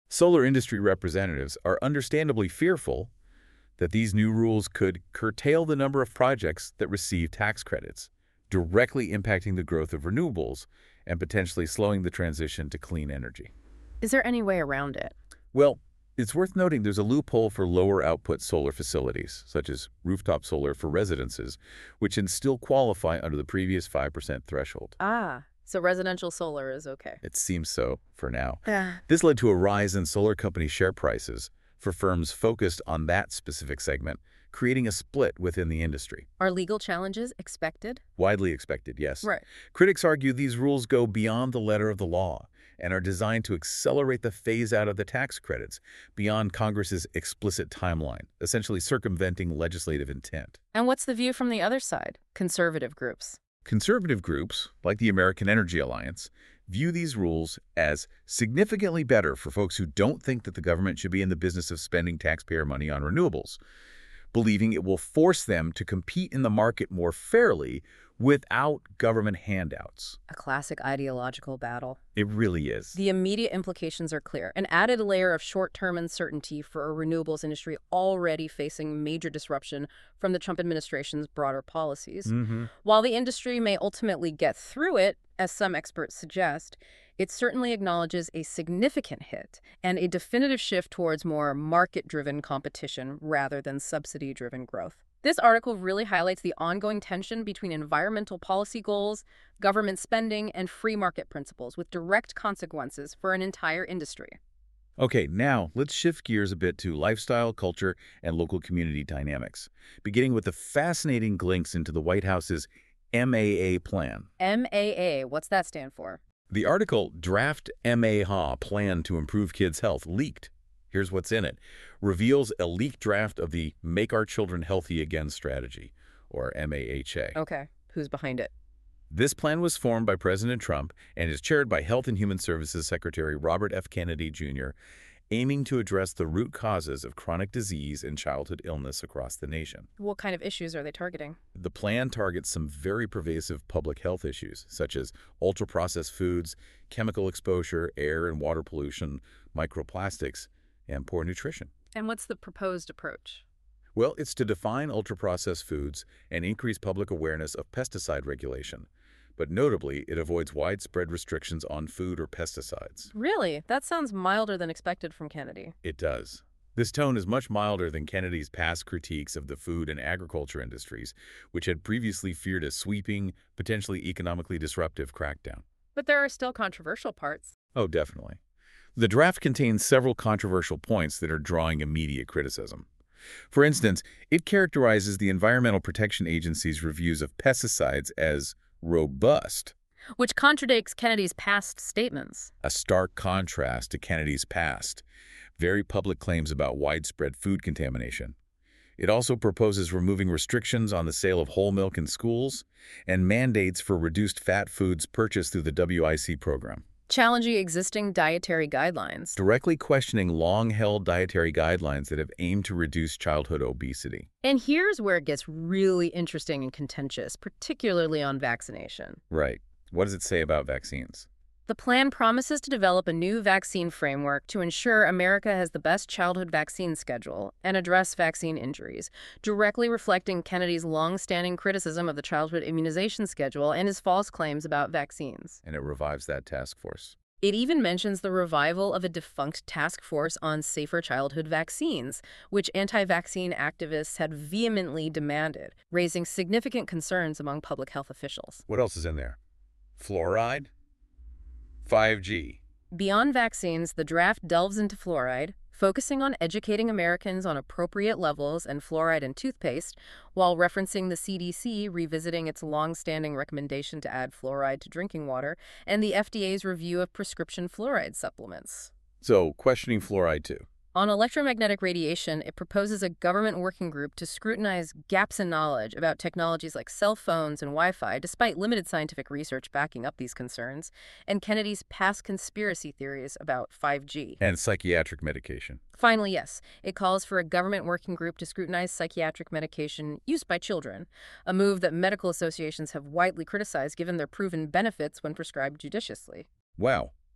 Solar industry representatives are understandably fearful that these new rules could curtail the number of projects that receive tax credits, directly impacting the growth of renewables and potentially slowing the transition to clean energy. Is there any way around it? Well, it's worth noting there's a loophole for lower output solar facilities, such as rooftop solar for residences, which can still qualify under the previous five percent threshold. Ah, so residential solar is okay. It seems so for now. Yeah. This led to a rise in solar company share prices for firms focused on that specific segment, creating a split within the industry. Are legal challenges expected? Widely expected, yes. Right. Critics argue these rules go beyond the letter of the law and are designed to accelerate the phase-out of the tax credits beyond Congress's explicit timeline, essentially circumventing legislative intent. And what's the view from the other side? Conservative groups. Conservative groups, like the American Energy Alliance, view these rules as significantly better for folks who don't think that the government should be in the business of spending taxpayer money on renewables, believing it will force them to compete in the market more fairly without government handouts. A classic ideological battle. It really is. The immediate implications are clear. An added layer of short-term uncertainty for a renewables industry already facing major disruption from the Trump administration's broader policies. Mm-hmm. While the industry may ultimately get through it, as some experts suggest, it certainly acknowledges a significant hit and a definitive shift towards more market-driven competition rather than subsidy-driven growth. This article really highlights the ongoing tension between environmental policy goals, government spending, and free market principles with direct consequences for an entire industry. Okay, now let's shift gears a bit to lifestyle, culture, and local community dynamics, beginning with the fascinating glimpse into the White House's M A A plan. M A A, what's that stand for? The article, Draft M A H A Plan to Improve Kids' Health, leaked. Here's what's in it. Reveals a leaked draft of the Make Our Children Healthy Again strategy, or M A H A. Okay, who's behind it? This plan was formed by President Trump and is chaired by Health and Human Services Secretary Robert F. Kennedy, Junior, aiming to address the root causes of chronic disease and childhood illness across the nation. What kind of issues are they targeting? The plan targets some very pervasive public health issues, such as ultra-processed foods, chemical exposure, air and water pollution, microplastics, and poor nutrition. And what's the proposed approach? Well, it's to define ultra-processed foods and increase public awareness of pesticide regulation. But notably, it avoids widespread restrictions on food or pesticides. Really? That sounds milder than expected from Kennedy. It does. This tone is much milder than Kennedy's past critiques of the food and agriculture industries, which had previously feared a sweeping, potentially economically disruptive crackdown. But there are still controversial parts. Oh, definitely. The draft contains several controversial points that are drawing immediate criticism. For instance, it characterizes the Environmental Protection Agency's reviews of pesticides as robust, which contradicts Kennedy's past statements. a stark contrast to Kennedy's past, very public claims about widespread food contamination. It also proposes removing restrictions on the sale of whole milk in schools and mandates for reduced fat foods purchased through the W I C program, Challenging existing dietary guidelines. directly questioning long-held dietary guidelines that have aimed to reduce childhood obesity. And here's where it gets really interesting and contentious, particularly on vaccination. Right. What does it say about vaccines? The plan promises to develop a new vaccine framework to ensure America has the best childhood vaccine schedule and address vaccine injuries, directly reflecting Kennedy's long-standing criticism of the childhood immunization schedule and his false claims about vaccines. And it revives that task force. It even mentions the revival of a defunct task force on safer childhood vaccines, which anti-vaccine activists had vehemently demanded, raising significant concerns among public health officials. What else is in there? Fluoride? five G. Beyond vaccines, the draft delves into fluoride, focusing on educating Americans on appropriate levels and fluoride in toothpaste, while referencing the C D C revisiting its long-standing recommendation to add fluoride to drinking water, and the F D A's review of prescription fluoride supplements. So, questioning fluoride too. On electromagnetic radiation, it proposes a government working group to scrutinize gaps in knowledge about technologies like cell phones and Wi-Fi, despite limited scientific research backing up these concerns, and Kennedy's past conspiracy theories about five G. And psychiatric medication. Finally, yes, it calls for a government working group to scrutinize psychiatric medication used by children, a move that medical associations have widely criticized given their proven benefits when prescribed judiciously. Wow.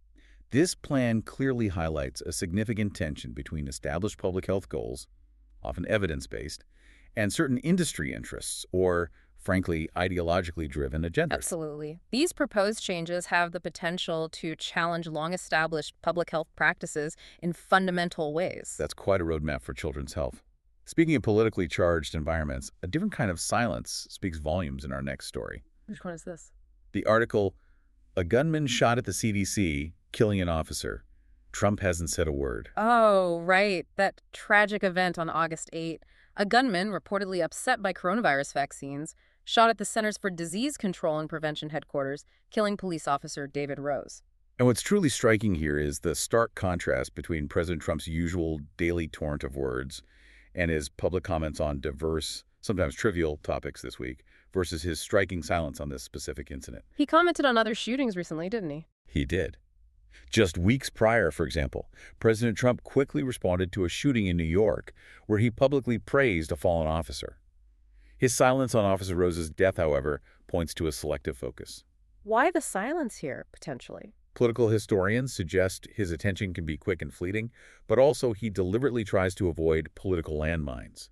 This plan clearly highlights a significant tension between established public health goals, often evidence-based, and certain industry interests or, frankly, ideologically driven agendas. Absolutely. These proposed changes have the potential to challenge long-established public health practices in fundamental ways. That's quite a roadmap for children's health. Speaking of politically charged environments, a different kind of silence speaks volumes in our next story. Which one is this? The article, "A Gunman Shot at the C D C, Killing an Officer. Trump Hasn't Said a Word." Oh, right. That tragic event on August eighth. A gunman, reportedly upset by coronavirus vaccines, shot at the Centers for Disease Control and Prevention headquarters, killing police officer David Rose. And what's truly striking here is the stark contrast between President Trump's usual daily torrent of words and his public comments on diverse, sometimes trivial topics this week, versus his striking silence on this specific incident. He commented on other shootings recently, didn't he? He did. Just weeks prior, for example, President Trump quickly responded to a shooting in New York where he publicly praised a fallen officer. His silence on Officer Rose's death, however, points to a selective focus. Why the silence here, potentially? Political historians suggest his attention can be quick and fleeting, but also he deliberately tries to avoid political landmines.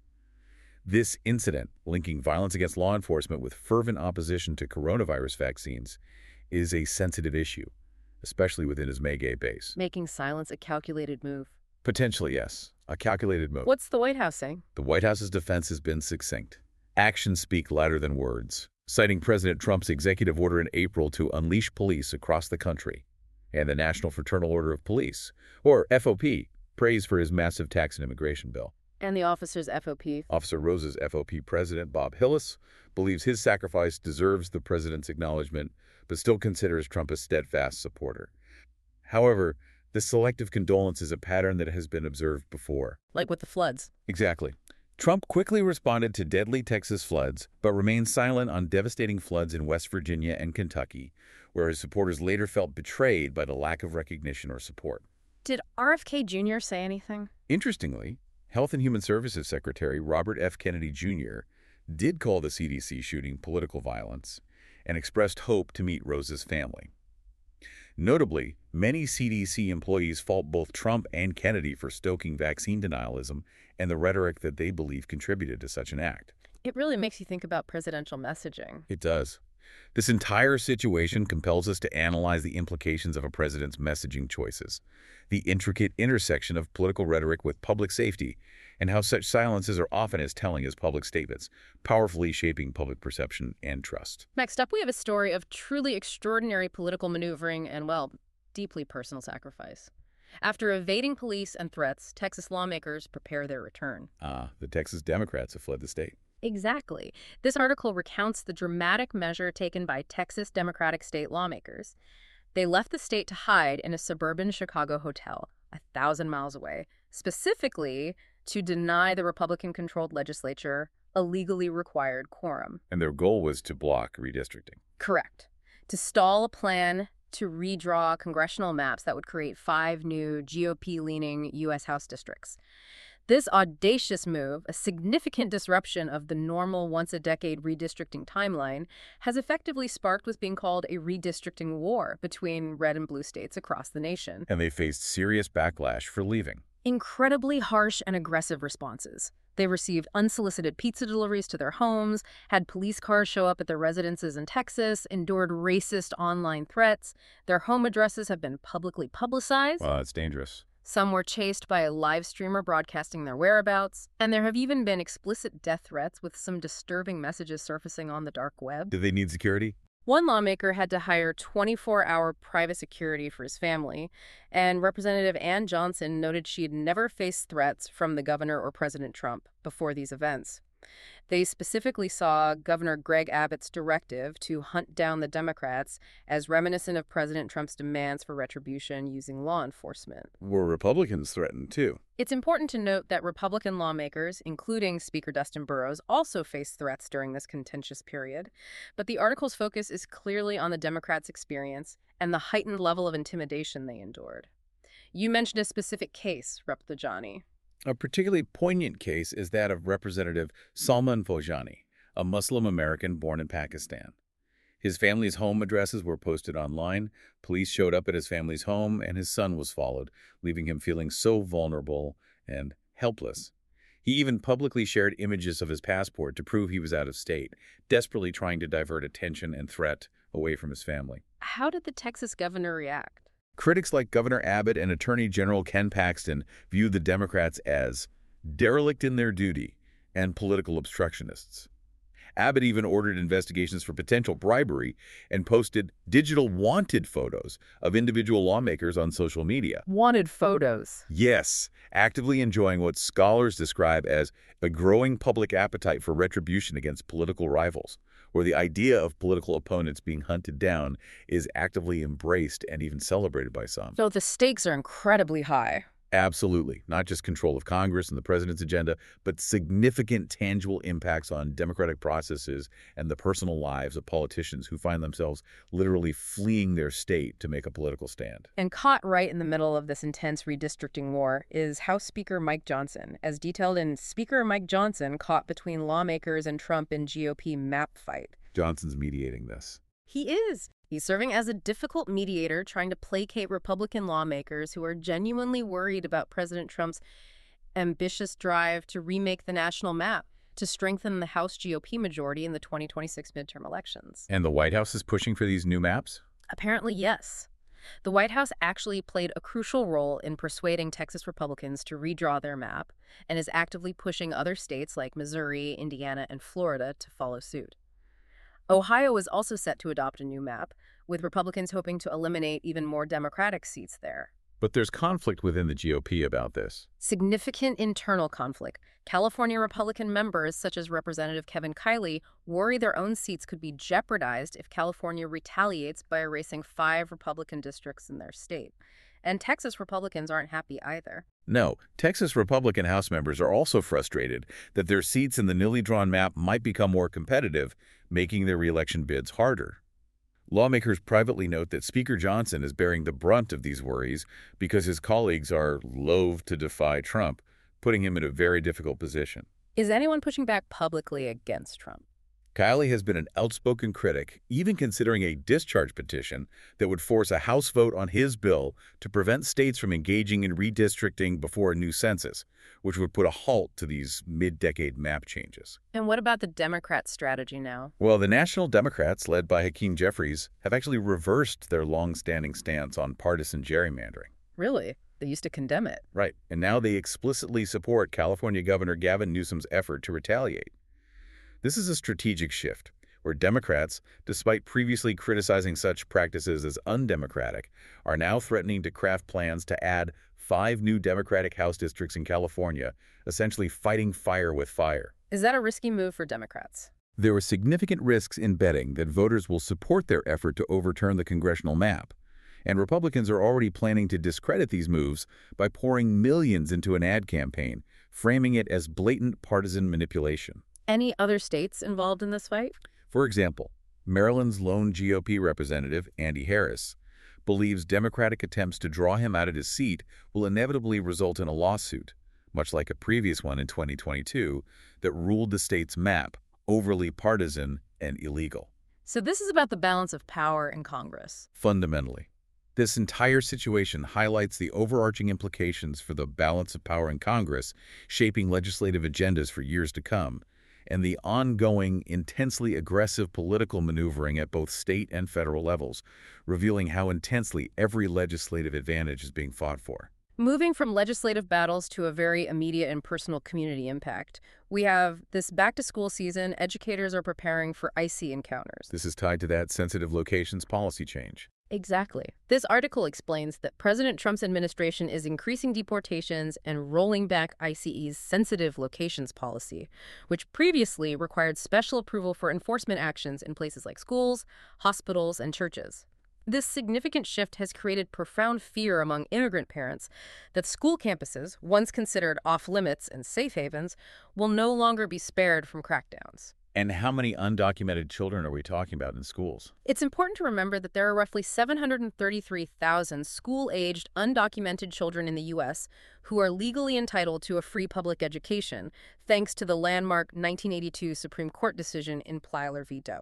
This incident, linking violence against law enforcement with fervent opposition to coronavirus vaccines, is a sensitive issue, especially within his May-Gay base. Making silence a calculated move. Potentially, yes. A calculated move. What's the White House saying? The White House's defense has been succinct. Actions speak louder than words, citing President Trump's executive order in April to unleash police across the country, and the National Fraternal Order of Police, or F O P, praise for his massive tax and immigration bill. And the officer's F O P. Officer Rose's F O P president, Bob Hillis, believes his sacrifice deserves the president's acknowledgement, but still considers Trump a steadfast supporter. However, this selective condolence is a pattern that has been observed before. Like with the floods. Exactly. Trump quickly responded to deadly Texas floods, but remained silent on devastating floods in West Virginia and Kentucky, where his supporters later felt betrayed by the lack of recognition or support. Did R F K Junior say anything? Interestingly, Health and Human Services Secretary Robert F. Kennedy Junior did call the C D C shooting political violence and expressed hope to meet Rose's family. Notably, many C D C employees fault both Trump and Kennedy for stoking vaccine denialism and the rhetoric that they believe contributed to such an act. It really makes you think about presidential messaging. It does. This entire situation compels us to analyze the implications of a president's messaging choices, the intricate intersection of political rhetoric with public safety, and how such silences are often as telling as public statements, powerfully shaping public perception and trust. Next up, we have a story of truly extraordinary political maneuvering and, well, deeply personal sacrifice. After evading police and threats, Texas lawmakers prepare their return. Ah, the Texas Democrats have fled the state. Exactly. This article recounts the dramatic measure taken by Texas Democratic state lawmakers. They left the state to hide in a suburban Chicago hotel, a thousand miles away, specifically to deny the Republican-controlled legislature a legally required quorum. And their goal was to block redistricting. Correct. To stall a plan to redraw congressional maps that would create five new G O P-leaning U S House districts. This audacious move, a significant disruption of the normal once-a-decade redistricting timeline, has effectively sparked what's being called a redistricting war between red and blue states across the nation. And they faced serious backlash for leaving. Incredibly harsh and aggressive responses. They received unsolicited pizza deliveries to their homes, had police cars show up at their residences in Texas, endured racist online threats. Their home addresses have been publicly publicized. Well, that's dangerous. Some were chased by a live streamer broadcasting their whereabouts, and there have even been explicit death threats with some disturbing messages surfacing on the dark web. Did they need security? One lawmaker had to hire twenty-four hour private security for his family, and Representative Ann Johnson noted she had never faced threats from the governor or President Trump before these events. They specifically saw Governor Greg Abbott's directive to hunt down the Democrats as reminiscent of President Trump's demands for retribution using law enforcement. Were Republicans threatened, too? It's important to note that Republican lawmakers, including Speaker Dustin Burrows, also faced threats during this contentious period. But the article's focus is clearly on the Democrats' experience and the heightened level of intimidation they endured. You mentioned a specific case, Representative Tajani. A particularly poignant case is that of Representative Salman Fojani, a Muslim American born in Pakistan. His family's home addresses were posted online. Police showed up at his family's home, and his son was followed, leaving him feeling so vulnerable and helpless. He even publicly shared images of his passport to prove he was out of state, desperately trying to divert attention and threat away from his family. How did the Texas governor react? Critics like Governor Abbott and Attorney General Ken Paxton viewed the Democrats as derelict in their duty and political obstructionists. Abbott even ordered investigations for potential bribery and posted digital wanted photos of individual lawmakers on social media. Wanted photos. Yes, actively enjoying what scholars describe as a growing public appetite for retribution against political rivals, where the idea of political opponents being hunted down is actively embraced and even celebrated by some. So the stakes are incredibly high. Absolutely. Not just control of Congress and the president's agenda, but significant tangible impacts on democratic processes and the personal lives of politicians who find themselves literally fleeing their state to make a political stand. And caught right in the middle of this intense redistricting war is House Speaker Mike Johnson, as detailed in Speaker Mike Johnson Caught Between Lawmakers and Trump in G O P Map Fight. Johnson's mediating this. He is. He's serving as a difficult mediator, trying to placate Republican lawmakers who are genuinely worried about President Trump's ambitious drive to remake the national map to strengthen the House G O P majority in the twenty twenty-six midterm elections. And the White House is pushing for these new maps? Apparently, yes. The White House actually played a crucial role in persuading Texas Republicans to redraw their map and is actively pushing other states like Missouri, Indiana, and Florida to follow suit. Ohio is also set to adopt a new map, with Republicans hoping to eliminate even more Democratic seats there. But there's conflict within the G O P about this. Significant internal conflict. California Republican members, such as Representative Kevin Kiley, worry their own seats could be jeopardized if California retaliates by erasing five Republican districts in their state. And Texas Republicans aren't happy either. No, Texas Republican House members are also frustrated that their seats in the newly drawn map might become more competitive, making their re-election bids harder. Lawmakers privately note that Speaker Johnson is bearing the brunt of these worries because his colleagues are loath to defy Trump, putting him in a very difficult position. Is anyone pushing back publicly against Trump? Kiley has been an outspoken critic, even considering a discharge petition that would force a House vote on his bill to prevent states from engaging in redistricting before a new census, which would put a halt to these mid-decade map changes. And what about the Democrat strategy now? Well, the National Democrats, led by Hakeem Jeffries, have actually reversed their long-standing stance on partisan gerrymandering. Really? They used to condemn it. Right, and now they explicitly support California Governor Gavin Newsom's effort to retaliate. This is a strategic shift, where Democrats, despite previously criticizing such practices as undemocratic, are now threatening to craft plans to add five new Democratic House districts in California, essentially fighting fire with fire. Is that a risky move for Democrats? There are significant risks in betting that voters will support their effort to overturn the congressional map, and Republicans are already planning to discredit these moves by pouring millions into an ad campaign, framing it as blatant partisan manipulation. Any other states involved in this fight? For example, Maryland's lone G O P representative, Andy Harris, believes Democratic attempts to draw him out of his seat will inevitably result in a lawsuit, much like a previous one in twenty twenty-two that ruled the state's map overly partisan and illegal. So this is about the balance of power in Congress. Fundamentally, this entire situation highlights the overarching implications for the balance of power in Congress, shaping legislative agendas for years to come, and the ongoing, intensely aggressive political maneuvering at both state and federal levels, revealing how intensely every legislative advantage is being fought for. Moving from legislative battles to a very immediate and personal community impact, we have this back-to-school season. Educators are preparing for icy encounters. This is tied to that sensitive locations policy change. Exactly. This article explains that President Trump's administration is increasing deportations and rolling back I C E's sensitive locations policy, which previously required special approval for enforcement actions in places like schools, hospitals, and churches. This significant shift has created profound fear among immigrant parents that school campuses, once considered off-limits and safe havens, will no longer be spared from crackdowns. And how many undocumented children are we talking about in schools? It's important to remember that there are roughly seven hundred thirty-three thousand school-aged, undocumented children in the U S who are legally entitled to a free public education, thanks to the landmark nineteen eighty-two Supreme Court decision in Plyler v. Doe.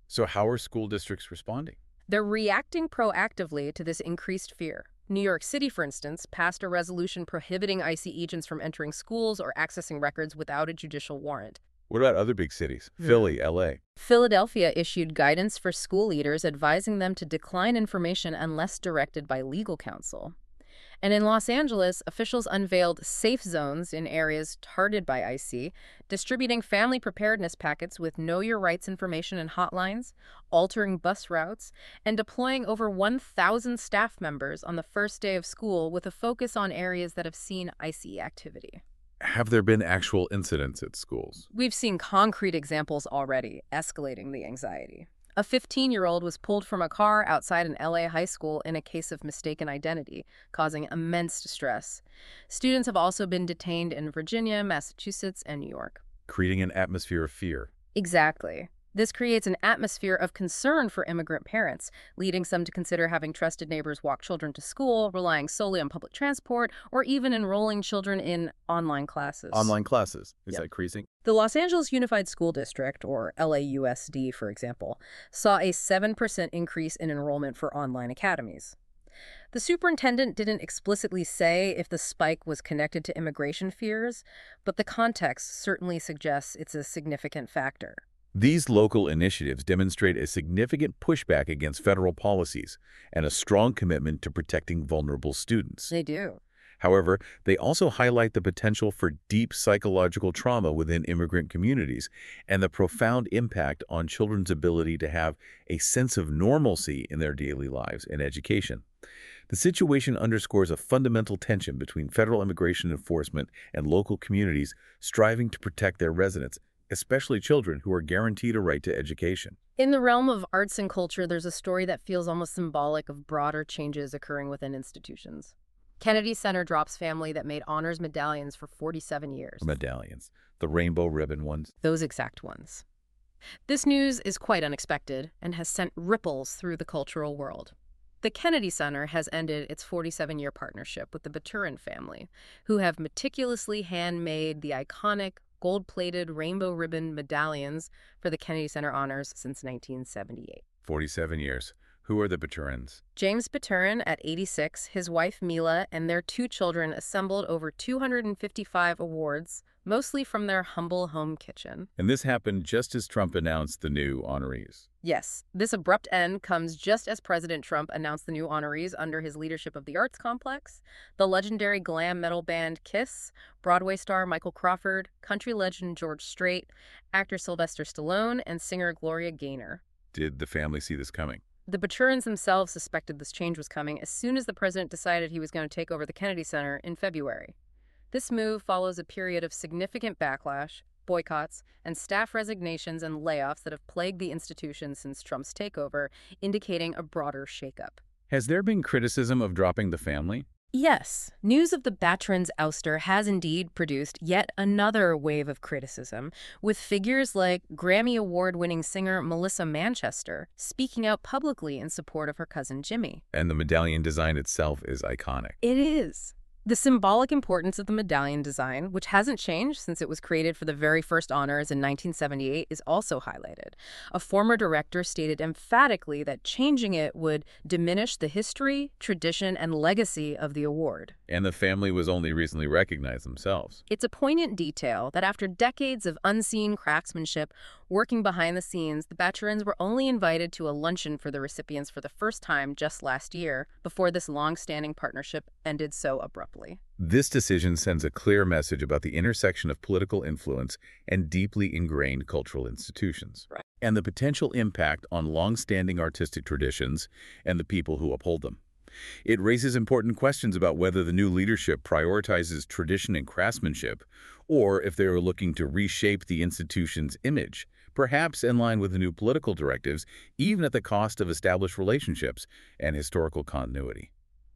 So how are school districts responding? They're reacting proactively to this increased fear. New York City, for instance, passed a resolution prohibiting I C agents from entering schools or accessing records without a judicial warrant. What about other big cities? Hmm. Philly, L A. Philadelphia issued guidance for school leaders advising them to decline information unless directed by legal counsel. And in Los Angeles, officials unveiled safe zones in areas targeted by I C, distributing family preparedness packets with Know Your Rights information and hotlines, altering bus routes, and deploying over one thousand staff members on the first day of school with a focus on areas that have seen I C activity. Have there been actual incidents at schools? We've seen concrete examples already, escalating the anxiety. A fifteen-year-old was pulled from a car outside an L A high school in a case of mistaken identity, causing immense distress. Students have also been detained in Virginia, Massachusetts, and New York. Creating an atmosphere of fear. Exactly. This creates an atmosphere of concern for immigrant parents, leading some to consider having trusted neighbors walk children to school, relying solely on public transport, or even enrolling children in online classes. Online classes. Is Yep. that increasing? The Los Angeles Unified School District, or L A U S D, for example, saw a seven percent increase in enrollment for online academies. The superintendent didn't explicitly say if the spike was connected to immigration fears, but the context certainly suggests it's a significant factor. These local initiatives demonstrate a significant pushback against federal policies and a strong commitment to protecting vulnerable students. They do. However, they also highlight the potential for deep psychological trauma within immigrant communities and the profound impact on children's ability to have a sense of normalcy in their daily lives and education. The situation underscores a fundamental tension between federal immigration enforcement and local communities striving to protect their residents, especially children who are guaranteed a right to education. In the realm of arts and culture, there's a story that feels almost symbolic of broader changes occurring within institutions. Kennedy Center drops family that made honors medallions for forty-seven years. Medallions, the rainbow ribbon ones. Those exact ones. This news is quite unexpected and has sent ripples through the cultural world. The Kennedy Center has ended its forty-seven-year partnership with the Baturin family, who have meticulously handmade the iconic gold-plated rainbow ribbon medallions for the Kennedy Center honors since nineteen seventy-eight. forty-seven years. Who are the Baturins? James Baturin, at eighty-six, his wife Mila, and their two children assembled over two hundred fifty-five awards, mostly from their humble home kitchen. And this happened just as Trump announced the new honorees. Yes, this abrupt end comes just as President Trump announced the new honorees under his leadership of the Arts Complex, the legendary glam metal band Kiss, Broadway star Michael Crawford, country legend George Strait, actor Sylvester Stallone, and singer Gloria Gaynor. Did the family see this coming? The Baturins themselves suspected this change was coming as soon as the president decided he was going to take over the Kennedy Center in February. This move follows a period of significant backlash, boycotts, and staff resignations and layoffs that have plagued the institution since Trump's takeover, indicating a broader shakeup. Has there been criticism of dropping the family? Yes, news of the Baturins' ouster has indeed produced yet another wave of criticism, with figures like Grammy Award-winning singer Melissa Manchester speaking out publicly in support of her cousin Jimmy. And the medallion design itself is iconic. It is. The symbolic importance of the medallion design, which hasn't changed since it was created for the very first honors in nineteen seventy-eight, is also highlighted. A former director stated emphatically that changing it would diminish the history, tradition, and legacy of the award. And the family was only recently recognized themselves. It's a poignant detail that after decades of unseen craftsmanship working behind the scenes, the Baturins were only invited to a luncheon for the recipients for the first time just last year, before this long-standing partnership ended so abruptly. This decision sends a clear message about the intersection of political influence and deeply ingrained cultural institutions, Right. and the potential impact on long-standing artistic traditions and the people who uphold them. It raises important questions about whether the new leadership prioritizes tradition and craftsmanship, or if they are looking to reshape the institution's image, perhaps in line with the new political directives, even at the cost of established relationships and historical continuity.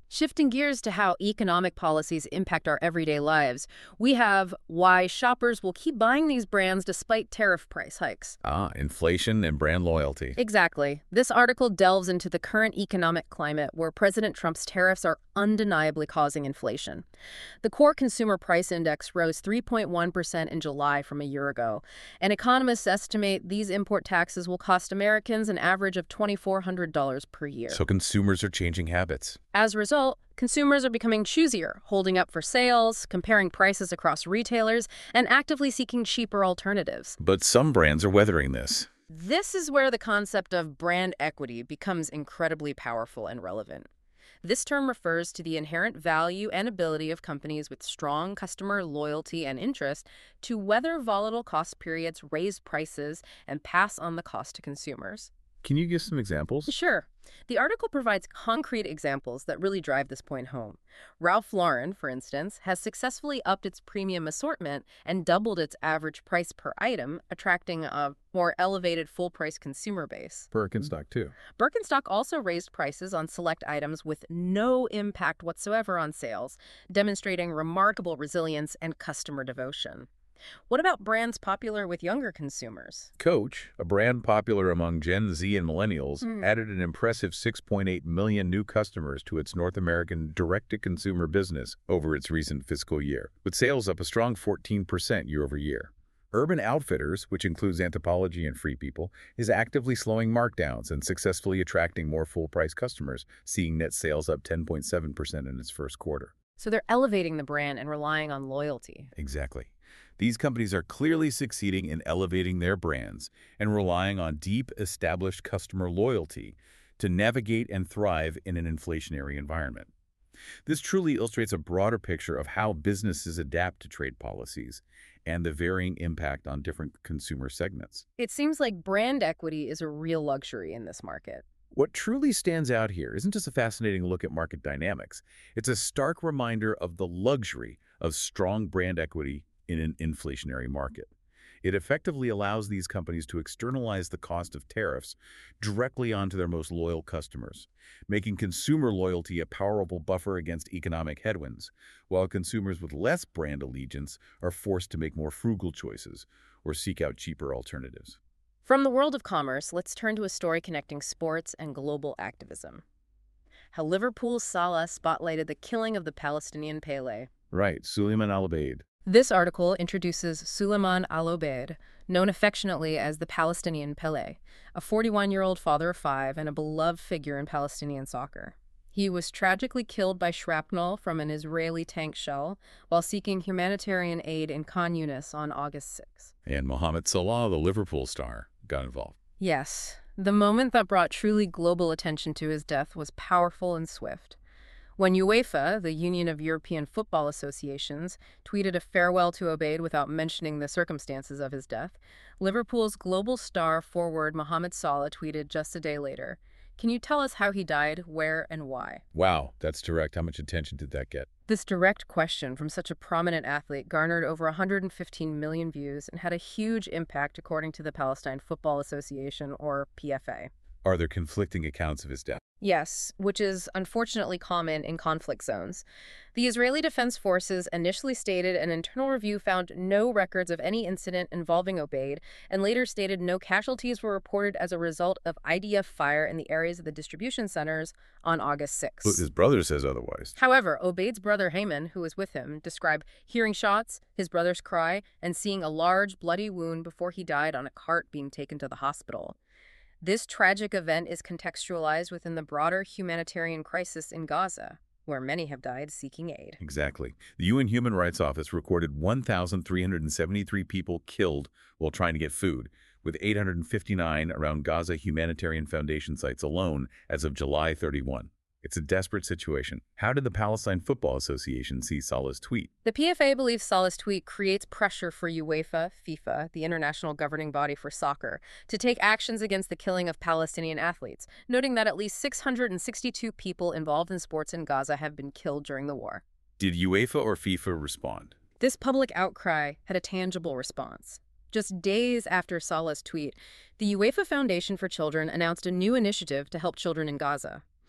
Shifting gears to how economic policies impact our everyday lives, we have why shoppers will keep buying these brands despite tariff price hikes. Ah, inflation and brand loyalty. Exactly. This article delves into the current economic climate where President Trump's tariffs are undeniably causing inflation. The core consumer price index rose three point one percent in July from a year ago, and economists estimate these import taxes will cost Americans an average of two thousand four hundred dollars per year. So consumers are changing habits. As a result, consumers are becoming choosier, holding up for sales, comparing prices across retailers, and actively seeking cheaper alternatives. But some brands are weathering this. This is where the concept of brand equity becomes incredibly powerful and relevant. This term refers to the inherent value and ability of companies with strong customer loyalty and interest to weather volatile cost periods, raise prices, and pass on the cost to consumers. Can you give some examples? Sure. The article provides concrete examples that really drive this point home. Ralph Lauren, for instance, has successfully upped its premium assortment and doubled its average price per item, attracting a more elevated full-price consumer base. Birkenstock, too. Birkenstock also raised prices on select items with no impact whatsoever on sales, demonstrating remarkable resilience and customer devotion. What about brands popular with younger consumers? Coach, a brand popular among Gen Z and millennials, Mm. added an impressive six point eight million new customers to its North American direct-to-consumer business over its recent fiscal year, with sales up a strong fourteen percent year over year. Urban Outfitters, which includes Anthropologie and Free People, is actively slowing markdowns and successfully attracting more full-price customers, seeing net sales up ten point seven percent in its first quarter. So they're elevating the brand and relying on loyalty. Exactly. These companies are clearly succeeding in elevating their brands and relying on deep, established customer loyalty to navigate and thrive in an inflationary environment. This truly illustrates a broader picture of how businesses adapt to trade policies and the varying impact on different consumer segments. It seems like brand equity is a real luxury in this market. What truly stands out here isn't just a fascinating look at market dynamics. It's a stark reminder of the luxury of strong brand equity in an inflationary market. It effectively allows these companies to externalize the cost of tariffs directly onto their most loyal customers, making consumer loyalty a powerful buffer against economic headwinds, while consumers with less brand allegiance are forced to make more frugal choices or seek out cheaper alternatives. From the world of commerce, let's turn to a story connecting sports and global activism. How Liverpool's Salah spotlighted the killing of the Palestinian Pele. Right, Suleiman Al-Obaid. This article introduces Suleiman Al-Obaid, known affectionately as the Palestinian Pele, a forty-one-year-old father of five and a beloved figure in Palestinian soccer. He was tragically killed by shrapnel from an Israeli tank shell while seeking humanitarian aid in Khan Yunis on August sixth. And Mohamed Salah, the Liverpool star, got involved. Yes, the moment that brought truly global attention to his death was powerful and swift. When UEFA, the Union of European Football Associations, tweeted a farewell to Obaid without mentioning the circumstances of his death, Liverpool's global star forward Mohamed Salah tweeted just a day later, "Can you tell us how he died, where, and why?" Wow, that's direct. How much attention did that get? This direct question from such a prominent athlete garnered over one hundred fifteen million views and had a huge impact according to the Palestine Football Association, or P F A. Are there conflicting accounts of his death? Yes, which is unfortunately common in conflict zones. The Israeli Defense Forces initially stated an internal review found no records of any incident involving Obaid, and later stated no casualties were reported as a result of I D F fire in the areas of the distribution centers on August sixth. But his brother says otherwise. However, Obaid's brother Heyman, who was with him, described hearing shots, his brother's cry, and seeing a large bloody wound before he died on a cart being taken to the hospital. This tragic event is contextualized within the broader humanitarian crisis in Gaza, where many have died seeking aid. Exactly. The U N Human Rights Office recorded one thousand three hundred seventy-three people killed while trying to get food, with eight hundred fifty-nine around Gaza Humanitarian Foundation sites alone as of July thirty-first. It's a desperate situation. How did the Palestine Football Association see Salah's tweet? The P F A believes Salah's tweet creates pressure for UEFA, FIFA, the international governing body for soccer, to take actions against the killing of Palestinian athletes, noting that at least six hundred sixty-two people involved in sports in Gaza have been killed during the war. Did UEFA or FIFA respond? This public outcry had a tangible response. Just days after Salah's tweet, the UEFA Foundation for Children announced a new initiative to help children in Gaza.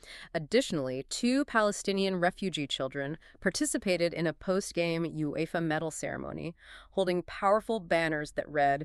Additionally, two Palestinian refugee children participated in a post-game UEFA medal ceremony, holding powerful banners that read,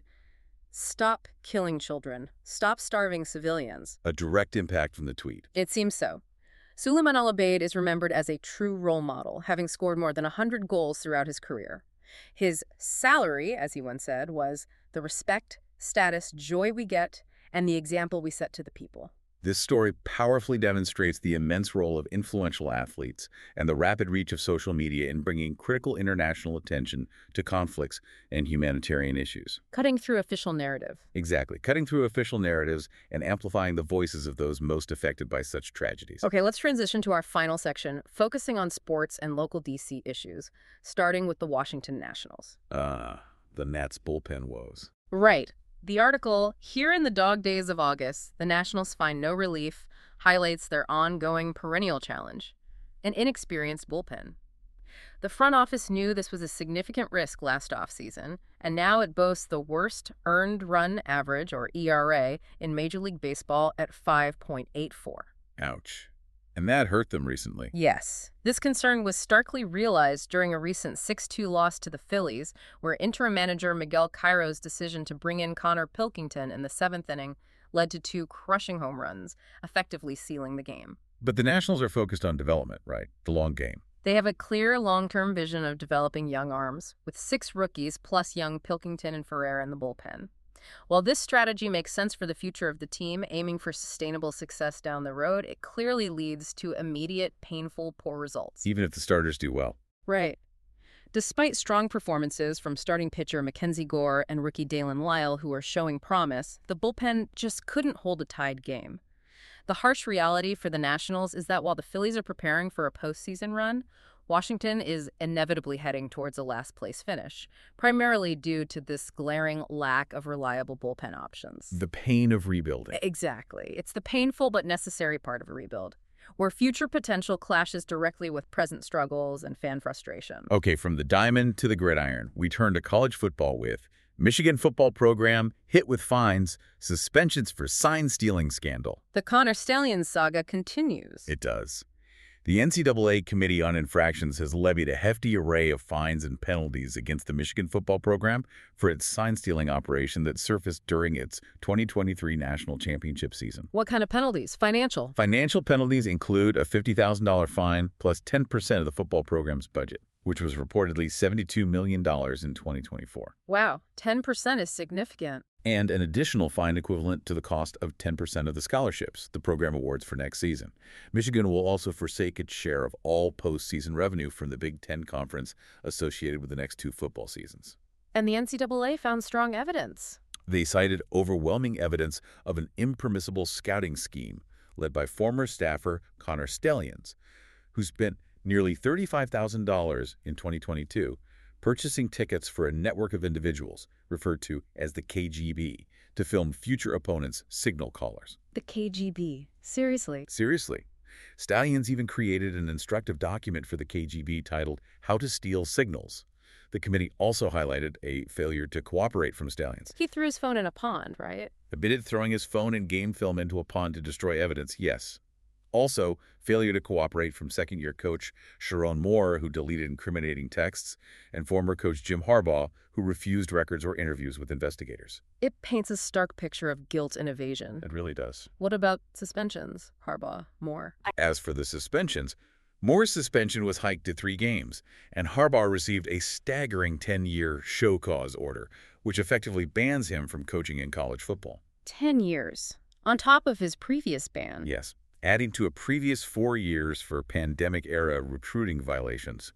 "Stop killing children. Stop starving civilians." A direct impact from the tweet. It seems so. Suleiman Al-Obaid is remembered as a true role model, having scored more than one hundred goals throughout his career. His salary, as he once said, was the respect, status, joy we get, and the example we set to the people. This story powerfully demonstrates the immense role of influential athletes and the rapid reach of social media in bringing critical international attention to conflicts and humanitarian issues. Cutting through official narrative. Exactly. Cutting through official narratives and amplifying the voices of those most affected by such tragedies. Okay, let's transition to our final section, focusing on sports and local D C issues, starting with the Washington Nationals. Ah, the Nats bullpen woes. Right. The article, "Here in the Dog Days of August, the Nationals Find No Relief," highlights their ongoing perennial challenge, an inexperienced bullpen. The front office knew this was a significant risk last offseason, and now it boasts the worst earned run average, or E R A, in Major League Baseball at five point eight four. Ouch. And that hurt them recently. Yes. This concern was starkly realized during a recent six two loss to the Phillies, where interim manager Miguel Cairo's decision to bring in Connor Pilkington in the seventh inning led to two crushing home runs, effectively sealing the game. But the Nationals are focused on development, right? The long game. They have a clear long-term vision of developing young arms, with six rookies plus young Pilkington and Ferrer in the bullpen. While this strategy makes sense for the future of the team, aiming for sustainable success down the road, it clearly leads to immediate, painful, poor results. Even if the starters do well. Right. Despite strong performances from starting pitcher Mackenzie Gore and rookie Dalen Lyle, who are showing promise, the bullpen just couldn't hold a tied game. The harsh reality for the Nationals is that while the Phillies are preparing for a postseason run, Washington is inevitably heading towards a last-place finish, primarily due to this glaring lack of reliable bullpen options. The pain of rebuilding. Exactly. It's the painful but necessary part of a rebuild, where future potential clashes directly with present struggles and fan frustration. Okay, from the diamond to the gridiron, we turn to college football with Michigan football program hit with fines, suspensions for sign-stealing scandal. The Connor Stalions saga continues. It does. The N C double A Committee on Infractions has levied a hefty array of fines and penalties against the Michigan football program for its sign-stealing operation that surfaced during its twenty twenty-three national championship season. What kind of penalties? Financial? Financial penalties include a fifty thousand dollar fine plus ten percent of the football program's budget, which was reportedly seventy-two million dollars in twenty twenty-four. Wow, ten percent is significant. And an additional fine equivalent to the cost of ten percent of the scholarships the program awards for next season. Michigan will also forsake its share of all postseason revenue from the Big Ten Conference associated with the next two football seasons. And the N C double A found strong evidence. They cited overwhelming evidence of an impermissible scouting scheme led by former staffer Connor Stalions, who spent nearly thirty-five thousand dollars in twenty twenty-two purchasing tickets for a network of individuals, referred to as the K G B, to film future opponents' signal callers. The K G B? Seriously? Seriously. Stalions even created an instructive document for the K G B titled How to Steal Signals. The committee also highlighted a failure to cooperate from Stalions. He threw his phone in a pond, right? Admitted throwing his phone and game film into a pond to destroy evidence, yes. Also, failure to cooperate from second-year coach Sharon Moore, who deleted incriminating texts, and former coach Jim Harbaugh, who refused records or interviews with investigators. It paints a stark picture of guilt and evasion. It really does. What about suspensions, Harbaugh, Moore? As for the suspensions, Moore's suspension was hiked to three games, and Harbaugh received a staggering ten-year show cause order, which effectively bans him from coaching in college football. Ten years, on top of his previous ban. Yes, adding to a previous four years for pandemic-era recruiting violations.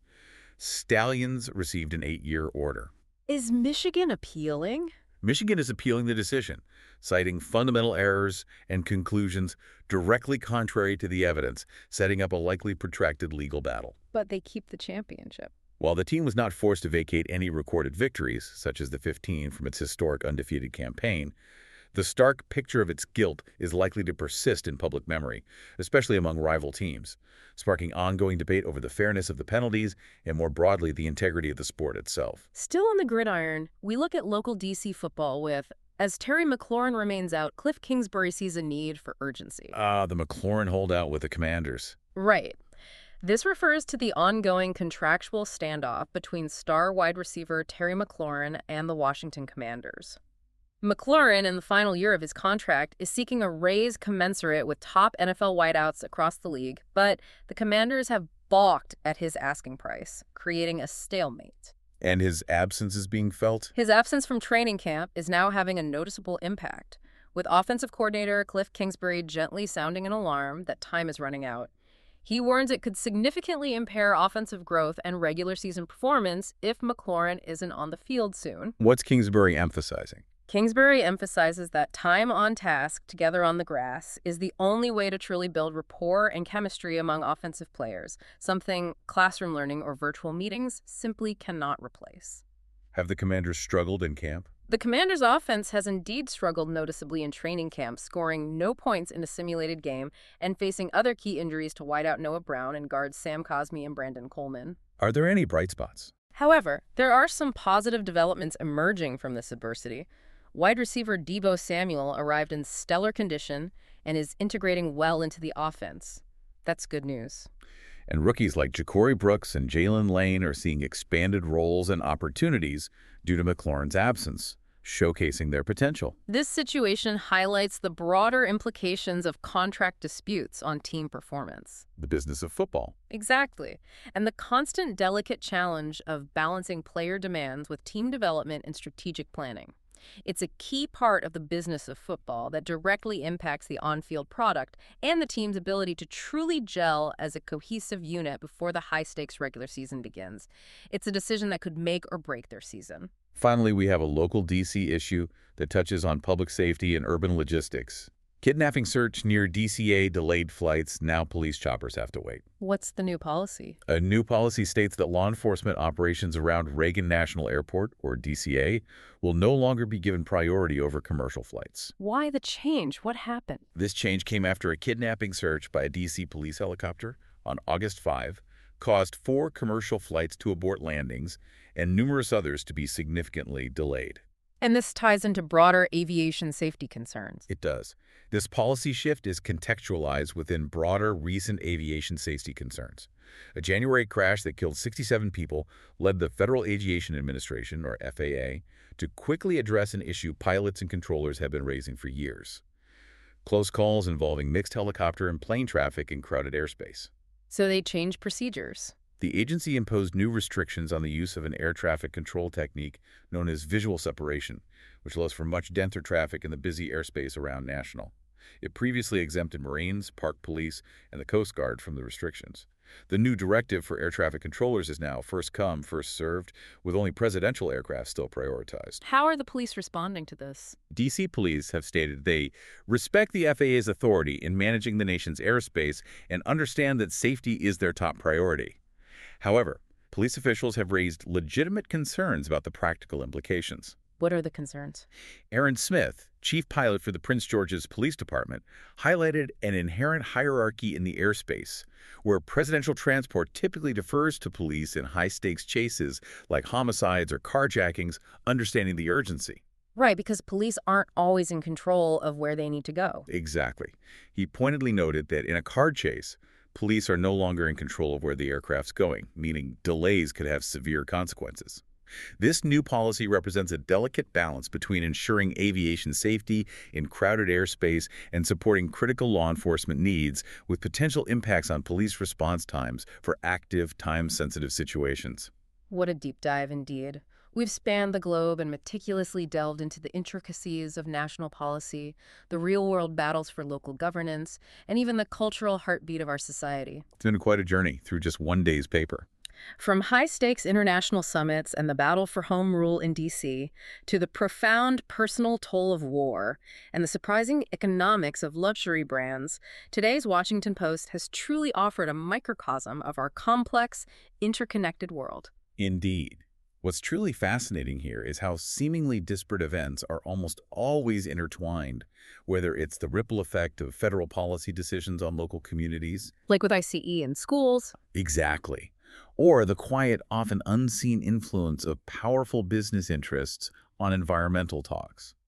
Stalions received an eight-year order. Is Michigan appealing? Michigan is appealing the decision, citing fundamental errors and conclusions directly contrary to the evidence, setting up a likely protracted legal battle. But they keep the championship. While the team was not forced to vacate any recorded victories, such as the fifteen from its historic undefeated campaign, the stark picture of its guilt is likely to persist in public memory, especially among rival teams, sparking ongoing debate over the fairness of the penalties and, more broadly, the integrity of the sport itself. Still on the gridiron, we look at local D C football with, As Terry McLaurin remains out, Cliff Kingsbury sees a need for urgency. Ah, the McLaurin holdout with the Commanders. Right. This refers to the ongoing contractual standoff between star wide receiver Terry McLaurin and the Washington Commanders. McLaurin, in the final year of his contract, is seeking a raise commensurate with top N F L wideouts across the league, but the Commanders have balked at his asking price, creating a stalemate. And his absence is being felt? His absence from training camp is now having a noticeable impact, with offensive coordinator Cliff Kingsbury gently sounding an alarm that time is running out. He warns it could significantly impair offensive growth and regular season performance if McLaurin isn't on the field soon. What's Kingsbury emphasizing? Kingsbury emphasizes that time on task together on the grass is the only way to truly build rapport and chemistry among offensive players, something classroom learning or virtual meetings simply cannot replace. Have the Commanders struggled in camp? The Commanders' offense has indeed struggled noticeably in training camp, scoring no points in a simulated game and facing other key injuries to wideout Noah Brown and guards Sam Cosmi and Brandon Coleman. Are there any bright spots? However, there are some positive developments emerging from this adversity. Wide receiver Deebo Samuel arrived in stellar condition and is integrating well into the offense. That's good news. And rookies like Ja'Cory Brooks and Jalen Lane are seeing expanded roles and opportunities due to McLaurin's absence, showcasing their potential. This situation highlights the broader implications of contract disputes on team performance. The business of football. Exactly. And the constant delicate challenge of balancing player demands with team development and strategic planning. It's a key part of the business of football that directly impacts the on-field product and the team's ability to truly gel as a cohesive unit before the high-stakes regular season begins. It's a decision that could make or break their season. Finally, we have a local D C issue that touches on public safety and urban logistics. Kidnapping search near D C A delayed flights. Now police choppers have to wait. What's the new policy? A new policy states that law enforcement operations around Reagan National Airport, or D C A, will no longer be given priority over commercial flights. Why the change? What happened? This change came after a kidnapping search by a D C police helicopter on August fifth caused four commercial flights to abort landings and numerous others to be significantly delayed. And this ties into broader aviation safety concerns. It does. This policy shift is contextualized within broader recent aviation safety concerns. A January crash that killed sixty-seven people led the Federal Aviation Administration, or F A A, to quickly address an issue pilots and controllers have been raising for years. Close calls involving mixed helicopter and plane traffic in crowded airspace. So they changed procedures. The agency imposed new restrictions on the use of an air traffic control technique known as visual separation, which allows for much denser traffic in the busy airspace around National. It previously exempted Marines, Park Police, and the Coast Guard from the restrictions. The new directive for air traffic controllers is now first come, first served, with only presidential aircraft still prioritized. How are the police responding to this? D C police have stated they respect the F A A's authority in managing the nation's airspace and understand that safety is their top priority. However, police officials have raised legitimate concerns about the practical implications. What are the concerns? Aaron Smith, chief pilot for the Prince George's Police Department, highlighted an inherent hierarchy in the airspace, where presidential transport typically defers to police in high-stakes chases like homicides or carjackings, understanding the urgency. Right, because police aren't always in control of where they need to go. Exactly. He pointedly noted that in a car chase, police are no longer in control of where the aircraft's going, meaning delays could have severe consequences. This new policy represents a delicate balance between ensuring aviation safety in crowded airspace and supporting critical law enforcement needs, with potential impacts on police response times for active, time-sensitive situations. What a deep dive indeed. We've spanned the globe and meticulously delved into the intricacies of national policy, the real-world battles for local governance, and even the cultural heartbeat of our society. It's been quite a journey through just one day's paper. From high-stakes international summits and the battle for home rule in D C to the profound personal toll of war and the surprising economics of luxury brands, today's Washington Post has truly offered a microcosm of our complex, interconnected world. Indeed. What's truly fascinating here is how seemingly disparate events are almost always intertwined, whether it's the ripple effect of federal policy decisions on local communities. Like with I C E in schools. Exactly. Or the quiet, often unseen influence of powerful business interests on environmental talks.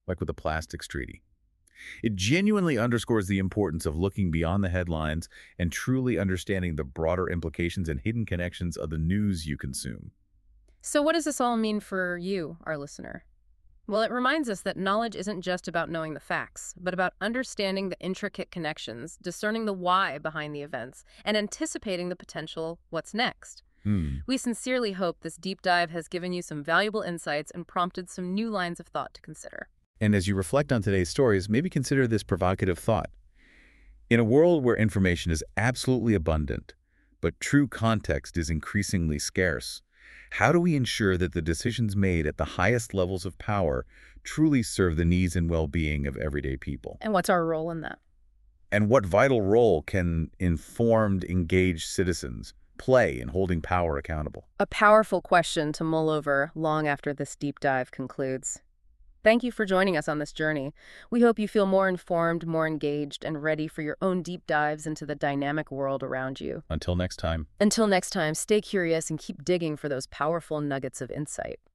like with the plastics treaty. It genuinely underscores the importance of looking beyond the headlines and truly understanding the broader implications and hidden connections of the news you consume. So what does this all mean for you, our listener? Well, it reminds us that knowledge isn't just about knowing the facts, but about understanding the intricate connections, discerning the why behind the events, and anticipating the potential what's next. Hmm. We sincerely hope this deep dive has given you some valuable insights and prompted some new lines of thought to consider. And as you reflect on today's stories, maybe consider this provocative thought. In a world where information is absolutely abundant, but true context is increasingly scarce, how do we ensure that the decisions made at the highest levels of power truly serve the needs and well-being of everyday people? And what's our role in that? And what vital role can informed, engaged citizens play in holding power accountable? A powerful question to mull over long after this deep dive concludes. Thank you for joining us on this journey. We hope you feel more informed, more engaged, and ready for your own deep dives into the dynamic world around you. Until next time. Until next time, stay curious and keep digging for those powerful nuggets of insight.